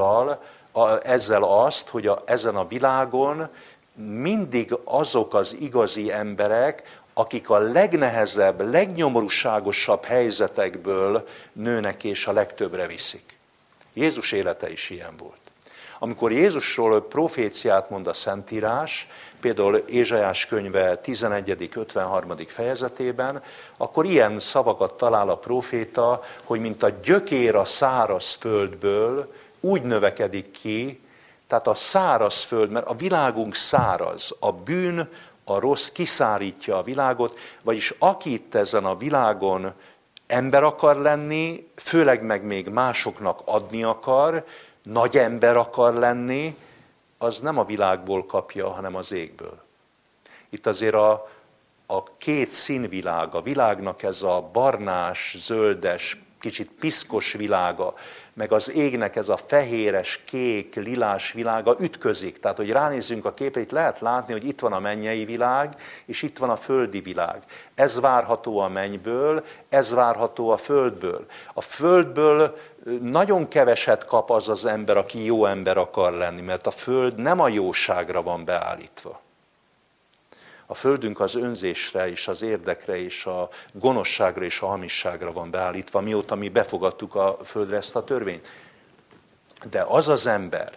ezzel azt, hogy ezen a világon mindig azok az igazi emberek, akik a legnehezebb, legnyomorúságosabb helyzetekből nőnek és a legtöbbre viszik. Jézus élete is ilyen volt. Amikor Jézusról proféciát mond a Szentírás, például Ézsaiás könyve 11. 53. fejezetében, akkor ilyen szavakat talál a proféta, hogy mint a gyökér a száraz földből úgy növekedik ki, tehát a száraz föld, mert a világunk száraz, a bűn, a rossz kiszárítja a világot, vagyis aki itt ezen a világon ember akar lenni, főleg meg még másoknak adni akar, nagy ember akar lenni, az nem a világból kapja, hanem az égből. Itt azért a két színvilág, a világnak ez a barnás, zöldes, kicsit piszkos világa, meg az égnek ez a fehéres, kék, lilás világa ütközik. Tehát, hogy ránézzünk a képre, itt lehet látni, hogy itt van a mennyei világ, és itt van a földi világ. Ez várható a mennyből, ez várható a földből. A földből nagyon keveset kap az az ember, aki jó ember akar lenni, mert a föld nem a jóságra van beállítva. A földünk az önzésre és az érdekre és a gonoszságra és a hamisságra van beállítva, mióta mi befogadtuk a földre ezt a törvényt. De az az ember,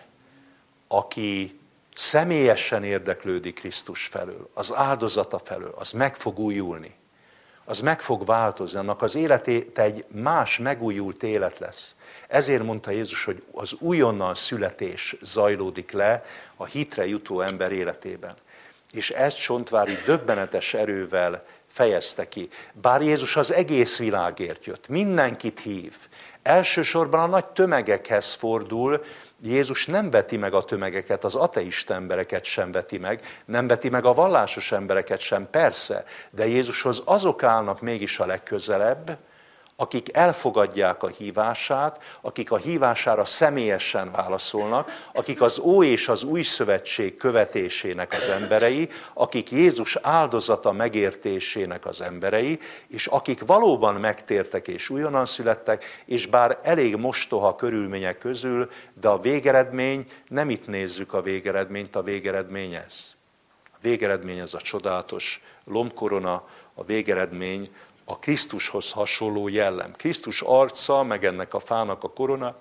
aki személyesen érdeklődik Krisztus felől, az áldozata felől, az meg fog újulni. Az meg fog változni, annak az élete egy más, megújult élet lesz. Ezért mondta Jézus, hogy az újonnan születés zajlódik le a hitre jutó ember életében. És ezt Csontváry döbbenetes erővel fejezte ki. Bár Jézus az egész világért jött, mindenkit hív. Elsősorban a nagy tömegekhez fordul, Jézus nem veti meg a tömegeket, az ateista embereket sem veti meg, nem veti meg a vallásos embereket sem, persze, de Jézushoz azok állnak mégis a legközelebb, akik elfogadják a hívását, akik a hívására személyesen válaszolnak, akik az Ó és az Új Szövetség követésének az emberei, akik Jézus áldozata megértésének az emberei, és akik valóban megtértek és újonnan születtek, és bár elég mostoha körülmények közül, de a végeredmény, nem itt nézzük a végeredményt, a végeredmény ez. A végeredmény ez a csodálatos lombkorona, a végeredmény a Krisztushoz hasonló jellem. Krisztus arca, meg ennek a fának a korona,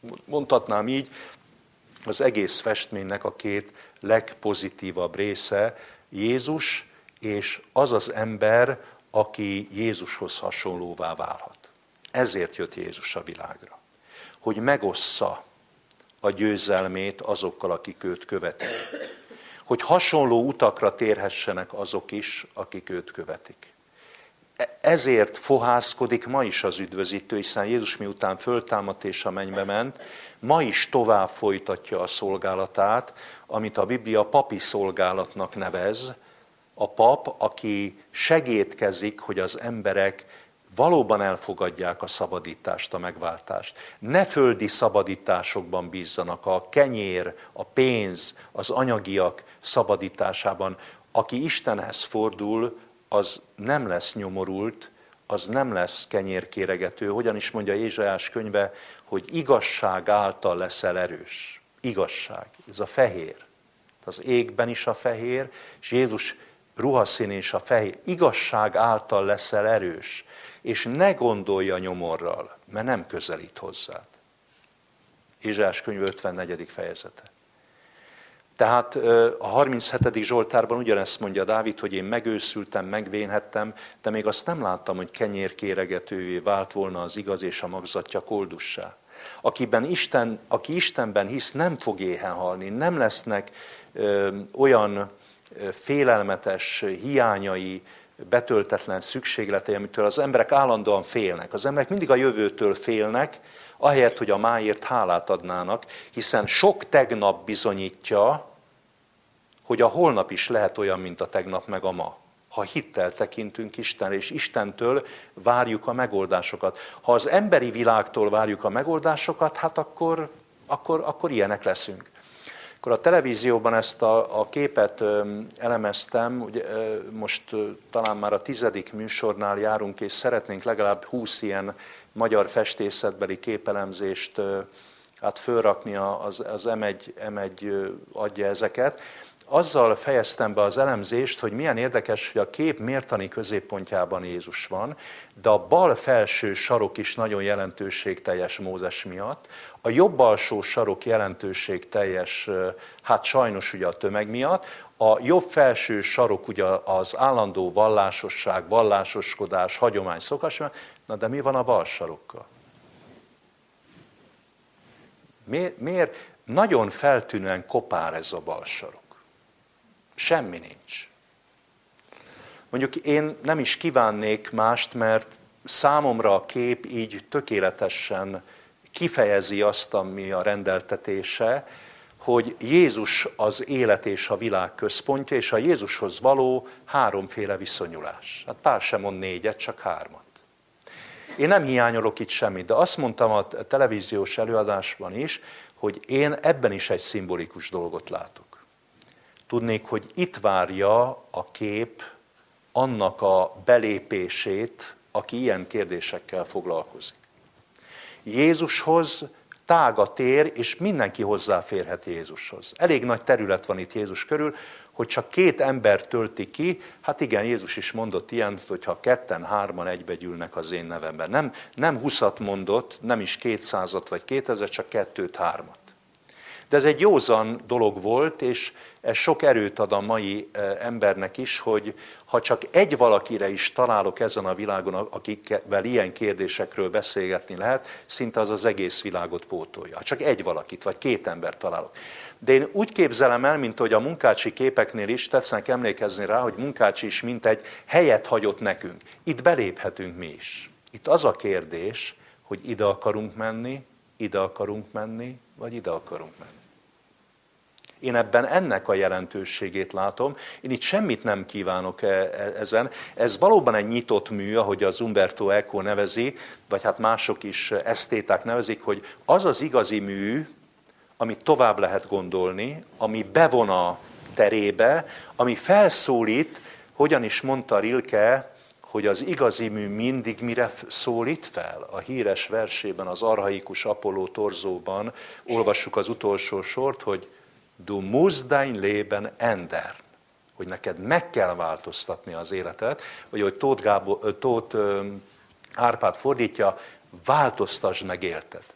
mondhatnám így, az egész festménynek a két legpozitívabb része Jézus és az az ember, aki Jézushoz hasonlóvá válhat. Ezért jött Jézus a világra. Hogy megossza a győzelmét azokkal, akik őt követik. Hogy hasonló utakra térhessenek azok is, akik őt követik. Ezért fohászkodik ma is az üdvözítő, hiszen Jézus miután föltámadt és a mennybe ment, ma is tovább folytatja a szolgálatát, amit a Biblia papi szolgálatnak nevez. A pap, aki segédkezik, hogy az emberek valóban elfogadják a szabadítást, a megváltást. Ne földi szabadításokban bízzanak, a kenyér, a pénz, az anyagiak szabadításában. Aki Istenhez fordul, az nem lesz nyomorult, az nem lesz kenyérkéregető. Hogyan is mondja Ézsaiás könyve, hogy igazság által leszel erős. Igazság, ez a fehér. Az égben is a fehér, és Jézus ruhaszín és a fehér. Igazság által leszel erős, és ne gondolja nyomorral, mert nem közelít hozzád. Ézsaiás könyve 54. fejezete. Tehát a 37. Zsoltárban ugyanezt mondja Dávid, hogy én megőszültem, megvénhettem, de még azt nem láttam, hogy kenyérkéregetővé vált volna az igaz és a magzatja koldussá. Aki Istenben hisz, nem fog éhen halni, nem lesznek olyan félelmetes hiányai, betöltetlen szükségletei, amitől az emberek állandóan félnek. Az emberek mindig a jövőtől félnek, ahelyett, hogy a máért hálát adnának, hiszen sok tegnap bizonyítja, hogy a holnap is lehet olyan, mint a tegnap meg a ma. Ha hittel tekintünk Istenre, és Istentől várjuk a megoldásokat. Ha az emberi világtól várjuk a megoldásokat, hát akkor ilyenek leszünk. Akkor a televízióban ezt a képet elemeztem, ugye, most talán már a 10. műsornál járunk, és szeretnénk legalább 20 ilyen magyar festészetbeli képelemzést fölrakni, az M1 adja ezeket. Azzal fejeztem be az elemzést, hogy milyen érdekes, hogy a kép mértani középpontjában Jézus van, de a bal felső sarok is nagyon jelentőségteljes Mózes miatt, a jobb alsó sarok jelentőségteljes, hát sajnos ugye a tömeg miatt, a jobb felső sarok ugye az állandó vallásosság, vallásoskodás, hagyomány, szokás, na de mi van a bal sarokkal? Miért nagyon feltűnően kopár ez a bal sarok? Semmi nincs. Mondjuk én nem is kívánnék mást, mert számomra a kép így tökéletesen kifejezi azt, ami a rendeltetése, hogy Jézus az élet és a világ központja, és a Jézushoz való háromféle viszonyulás. Hát Pál sem mond 4, csak 3. Én nem hiányolok itt semmit, de azt mondtam a televíziós előadásban is, hogy én ebben is egy szimbolikus dolgot látok. Tudnék, hogy itt várja a kép annak a belépését, aki ilyen kérdésekkel foglalkozik. Jézushoz tág a tér, és mindenki hozzáférhet Jézushoz. Elég nagy terület van itt Jézus körül, hogy csak 2 ember tölti ki, hát igen, Jézus is mondott ilyen, hogyha 2-en, 3-an egybe gyűlnek az én nevemben. Nem 20-at mondott, nem is 200-at vagy 2000, csak 2-t, 3-at. De ez egy józan dolog volt, és ez sok erőt ad a mai embernek is, hogy ha csak egy valakire is találok ezen a világon, akikkel ilyen kérdésekről beszélgetni lehet, szinte az egész világot pótolja. Csak egy valakit, vagy 2 ember találok. De én úgy képzelem el, mint hogy a Munkácsi képeknél is tetszenek emlékezni rá, hogy Munkácsi is mint egy helyet hagyott nekünk. Itt beléphetünk mi is. Itt az a kérdés, hogy ide akarunk menni, vagy ide akarunk menni. Én ebben ennek a jelentőségét látom. Én itt semmit nem kívánok ezen. Ez valóban egy nyitott mű, ahogy az Umberto Eco nevezi, vagy hát mások is esztéták nevezik, hogy az az igazi mű, amit tovább lehet gondolni, ami bevon a terébe, ami felszólít, hogyan is mondta Rilke, hogy az igazi mű mindig mire szólít fel? A híres versében, az archaikus Apolló torzóban olvassuk az utolsó sort, hogy Du musst dein Leben ändern, hogy neked meg kell változtatni az életet, vagy hogy Tóth Árpád fordítja, változtasd meg életed.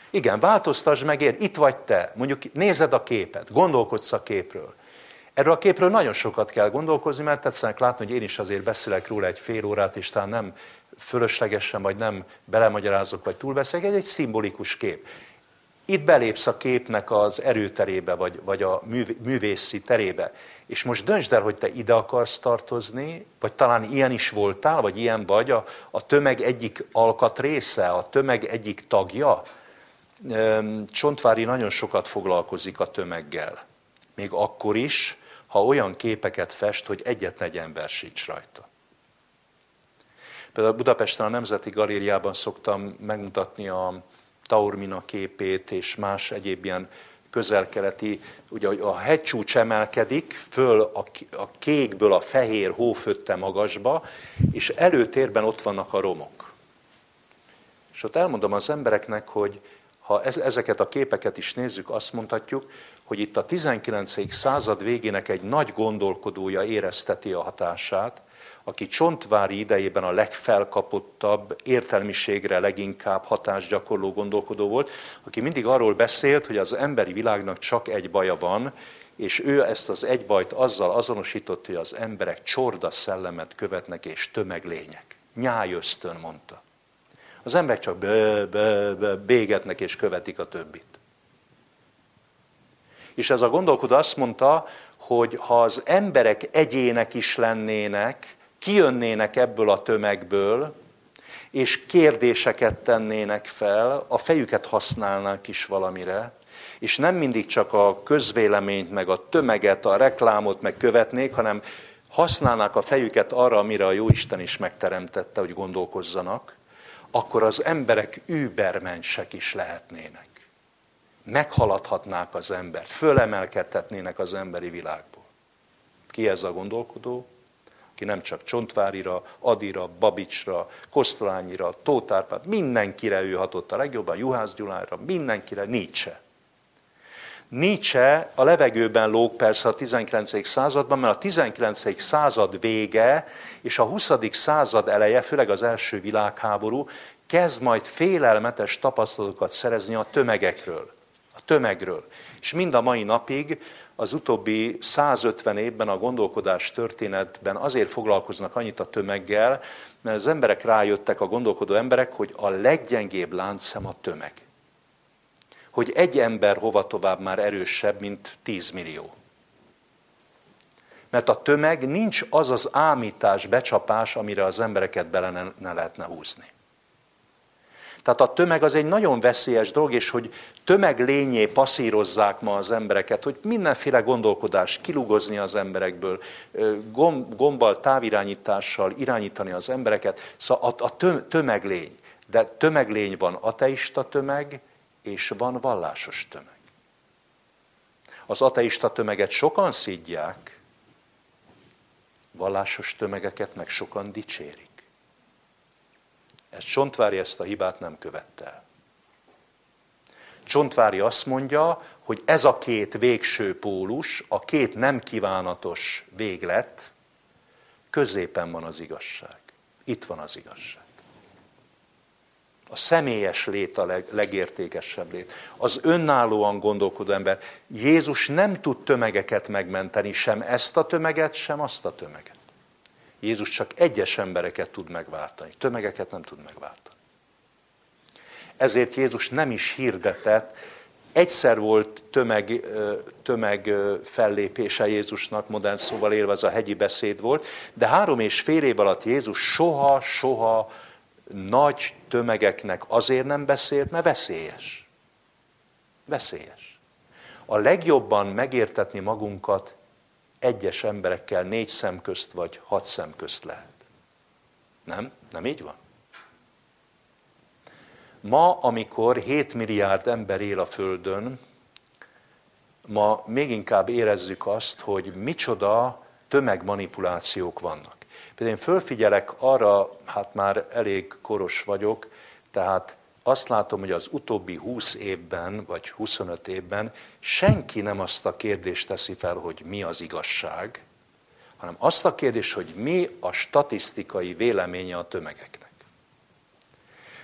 Igen, változtasd meg, itt vagy te, mondjuk nézed a képet, gondolkodsz a képről. Erről a képről nagyon sokat kell gondolkozni, mert tetszenek látni, hogy én is azért beszélek róla egy fél órát, és talán nem fölöslegesen, vagy nem belemagyarázok, vagy túlbeszélek, egy szimbolikus kép. Itt belépsz a képnek az erőterébe, vagy a művészi terébe. És most döntsd el, hogy te ide akarsz tartozni, vagy talán ilyen is voltál, vagy ilyen vagy a tömeg egyik alkatrésze, a tömeg egyik tagja. Csontváry nagyon sokat foglalkozik a tömeggel. Még akkor is, ha olyan képeket fest, hogy egyetlen egy ember sincs rajta. Például Budapesten a Nemzeti Galériában szoktam megmutatni a Taormina képét, és más egyéb ilyen közel-keleti, ugye a hegycsúcs emelkedik föl a kékből a fehér hófötte magasba, és előtérben ott vannak a romok. És ott elmondom az embereknek, hogy ha ezeket a képeket is nézzük, azt mondhatjuk, hogy itt a 19. század végének egy nagy gondolkodója érezteti a hatását, aki Csontváry idejében a legfelkapottabb, értelmiségre leginkább hatásgyakorló gondolkodó volt, aki mindig arról beszélt, hogy az emberi világnak csak egy baja van, és ő ezt az egy bajt azzal azonosított, hogy az emberek csorda szellemet követnek és tömeglények. Nyájösztön, mondta. Az emberek csak bégetnek és követik a többit. És ez a gondolkodó azt mondta, hogy ha az emberek egyének is lennének, kijönnének ebből a tömegből, és kérdéseket tennének fel, a fejüket használnák is valamire, és nem mindig csak a közvéleményt, meg a tömeget, a reklámot meg követnék, hanem használnák a fejüket arra, amire a Jóisten is megteremtette, hogy gondolkozzanak, akkor az emberek übermensek is lehetnének. Meghaladhatnák az embert, fölemelkedhetnének az emberi világból. Ki ez a gondolkodó? Aki nem csak Csontvárira, Adira, Babicsra, Kosztolányira, Tóth Árpád, mindenkire ő hatott a legjobban, Juhász Gyulára, mindenkire, Nietzsche. Nietzsche a levegőben lóg persze a 19. században, mert a 19. század vége és a 20. század eleje, főleg az első világháború, kezd majd félelmetes tapasztalatokat szerezni a tömegekről, a tömegről. És mind a mai napig az utóbbi 150 évben a gondolkodás történetben azért foglalkoznak annyit a tömeggel, mert az emberek rájöttek, a gondolkodó emberek, hogy a leggyengébb láncszem a tömeg. Hogy egy ember hova tovább már erősebb, mint 10 millió. Mert a tömeg nincs az az ámítás, becsapás, amire az embereket bele ne lehetne húzni. Tehát a tömeg az egy nagyon veszélyes dolog, és hogy tömeglényé passzírozzák ma az embereket, hogy mindenféle gondolkodás kilugozni az emberekből, gombbal, távirányítással irányítani az embereket. Szóval a tömeglény. De tömeglény van ateista tömeg, és van vallásos tömeg. Az ateista tömeget sokan szidják, vallásos tömegeket meg sokan dicsérik. Csontváry ezt a hibát nem követte el. Csontváry azt mondja, hogy ez a két végső pólus, a két nem kívánatos véglet, középen van az igazság. Itt van az igazság. A személyes lét a legértékesebb lét. Az önállóan gondolkodó ember. Jézus nem tud tömegeket megmenteni, sem ezt a tömeget, sem azt a tömeget. Jézus csak egyes embereket tud megváltani, tömegeket nem tud megváltani. Ezért Jézus nem is hirdetett, egyszer volt tömeg fellépése Jézusnak, modern szóval élve, az a hegyi beszéd volt, de 3,5 év alatt Jézus soha nagy tömegeknek azért nem beszélt, mert veszélyes. Veszélyes. A legjobban megértetni magunkat egyes emberekkel 4 szem közt vagy 6 szem közt lehet. Nem? Nem így van? Ma, amikor 7 milliárd ember él a Földön, ma még inkább érezzük azt, hogy micsoda tömegmanipulációk vannak. Például én fölfigyelek arra, hát már elég koros vagyok, tehát azt látom, hogy az utóbbi 20 évben, vagy 25 évben senki nem azt a kérdést teszi fel, hogy mi az igazság, hanem azt a kérdést, hogy mi a statisztikai véleménye a tömegeknek.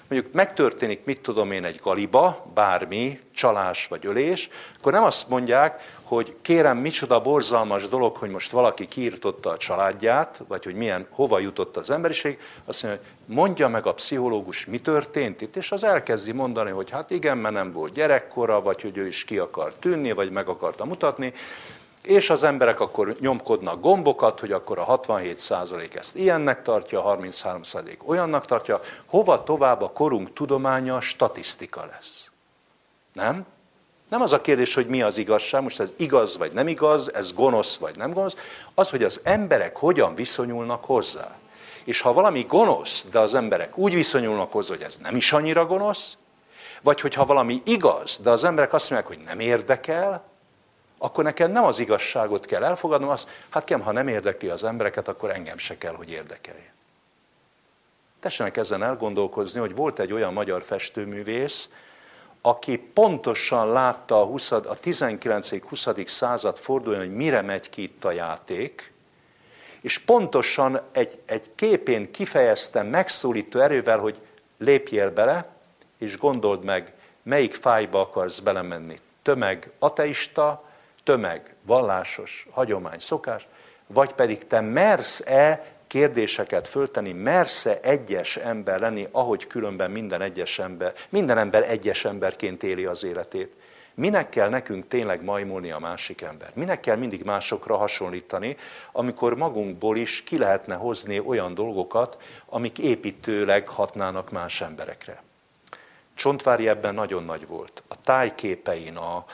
mondjuk megtörténik, mit tudom én, egy galiba, bármi, csalás vagy ölés, akkor nem azt mondják, hogy kérem, micsoda borzalmas dolog, hogy most valaki kiirtotta a családját, vagy hogy hova jutott az emberiség, azt mondja, hogy mondja meg a pszichológus, mi történt itt, és az elkezdi mondani, hogy hát igen, mert nem volt gyerekkora, vagy hogy ő is ki akar tűnni, vagy meg akarta mutatni, és az emberek akkor nyomkodnak gombokat, hogy akkor a 67% ezt ilyennek tartja, a 33% olyannak tartja. Hova tovább a korunk tudománya statisztika lesz. Nem? Nem az a kérdés, hogy mi az igazság, most ez igaz vagy nem igaz, ez gonosz vagy nem gonosz, az, hogy az emberek hogyan viszonyulnak hozzá. És ha valami gonosz, de az emberek úgy viszonyulnak hozzá, hogy ez nem is annyira gonosz, vagy hogyha valami igaz, de az emberek azt mondják, hogy nem érdekel, akkor nekem nem az igazságot kell elfogadnom, azt, hát ha nem érdekli az embereket, akkor engem se kell, hogy érdekeljen. Tessenek ezen elgondolkozni, hogy volt egy olyan magyar festőművész, aki pontosan látta a 19.-20. század fordulón, hogy mire megy ki itt a játék, és pontosan egy képén kifejezte megszólító erővel, hogy lépjél bele, és gondold meg, melyik fájba akarsz belemenni. Tömeg ateista, tömeg vallásos, hagyomány, szokás, vagy pedig te mersz-e kérdéseket föltenni, mersz-e egyes ember lenni, ahogy különben minden ember egyes emberként éli az életét. Minek kell nekünk tényleg majmolni a másik ember? Minek kell mindig másokra hasonlítani, amikor magunkból is ki lehetne hozni olyan dolgokat, amik építőleg hatnának más emberekre? Csontváry ebben nagyon nagy volt. A tájképein, a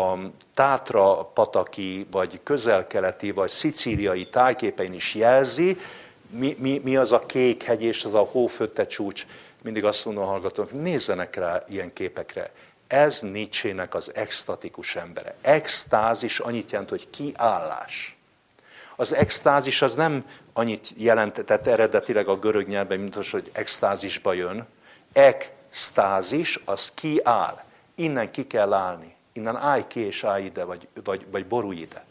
Tátra-pataki, vagy közel-keleti, vagy szicíliai tájképein is jelzi, mi az a kék hegy és az a hófötte csúcs. Mindig azt mondom a hallgatók, nézzenek rá ilyen képekre. Ez Nietzsének az extatikus embere. Extázis annyit jelent, hogy kiállás. Az extázis az nem annyit jelentett eredetileg a görög nyelvben, mint az, hogy extázisba jön. Extázis, az kiáll. Innen ki kell állni. Innen állj ki és állj ide, vagy borulj ide.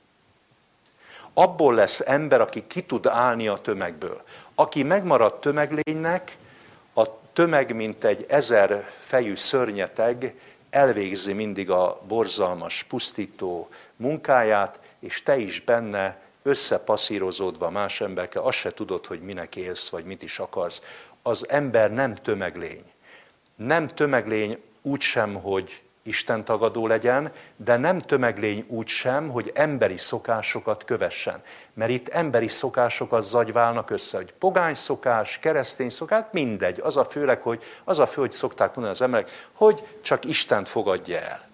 Abból lesz ember, aki ki tud állni a tömegből. Aki megmaradt tömeglénynek, a tömeg, mint egy 1000 fejű szörnyeteg, elvégzi mindig a borzalmas, pusztító munkáját, és te is benne összepasszírozódva más emberekkel, azt se tudod, hogy minek élsz, vagy mit is akarsz. Az ember nem tömeglény. Nem tömeglény úgysem, hogy Isten tagadó legyen, de nem tömeglény úgy sem, hogy emberi szokásokat kövessen. Mert itt emberi szokásokat zagyválnak össze, hogy pogány szokás, keresztény szokás, mindegy. Az a fő, hogy szokták mondani az emberek, hogy csak Istent fogadja el.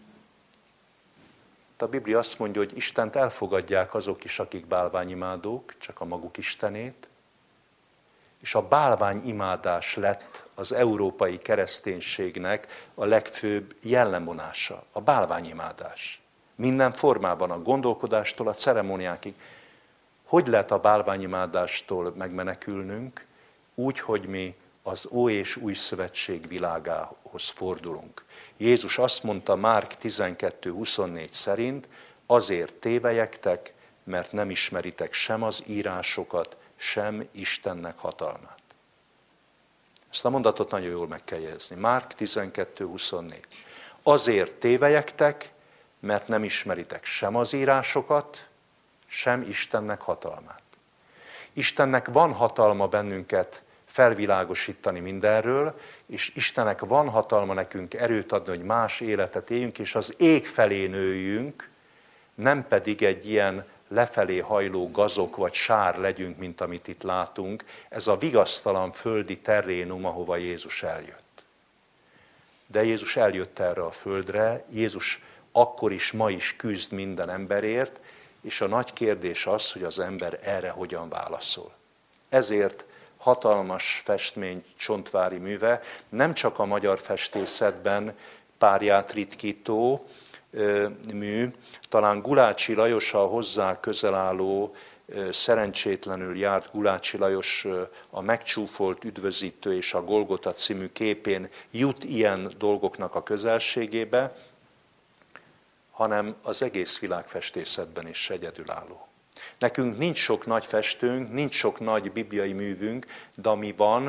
A Biblia azt mondja, hogy Istent elfogadják azok is, akik bálványimádók, csak a maguk istenét, és a bálványimádás lett az európai kereszténységnek a legfőbb jellemvonása, a bálványimádás. Minden formában, a gondolkodástól a ceremóniákig. Hogy lehet a bálványimádástól megmenekülnünk? Úgy, hogy mi az Ó és Új Szövetség világához fordulunk. Jézus azt mondta Márk 12.24 szerint, azért tévelyektek, mert nem ismeritek sem az írásokat, sem Istennek hatalmát. Ezt a mondatot nagyon jól meg kell jegyezni. Márk 12.24. Azért tévelyektek, mert nem ismeritek sem az írásokat, sem Istennek hatalmát. Istennek van hatalma bennünket felvilágosítani mindenről, és Istennek van hatalma nekünk erőt adni, hogy más életet éljünk, és az ég felé nőjünk, nem pedig egy ilyen lefelé hajló gazok vagy sár legyünk, mint amit itt látunk. Ez a vigasztalan földi terrénum, ahova Jézus eljött. De Jézus eljött erre a földre, Jézus akkor is, ma is küzd minden emberért, és a nagy kérdés az, hogy az ember erre hogyan válaszol. Ezért hatalmas festmény, Csontváry műve, nem csak a magyar festészetben párját ritkító mű, talán Gulácsi Lajos, a hozzá közel álló, szerencsétlenül járt Gulácsi Lajos a Megcsúfolt üdvözítő és a Golgota című képén jut ilyen dolgoknak a közelségébe, hanem az egész világfestészetben is egyedülálló. Nekünk nincs sok nagy festőnk, nincs sok nagy bibliai művünk, de ami van,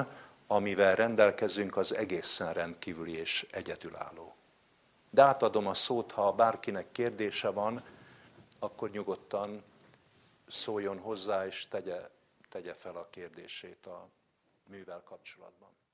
amivel rendelkezünk, az egészen rendkívüli és egyedülálló. De átadom a szót, ha bárkinek kérdése van, akkor nyugodtan szóljon hozzá, és tegye fel a kérdését a művel kapcsolatban.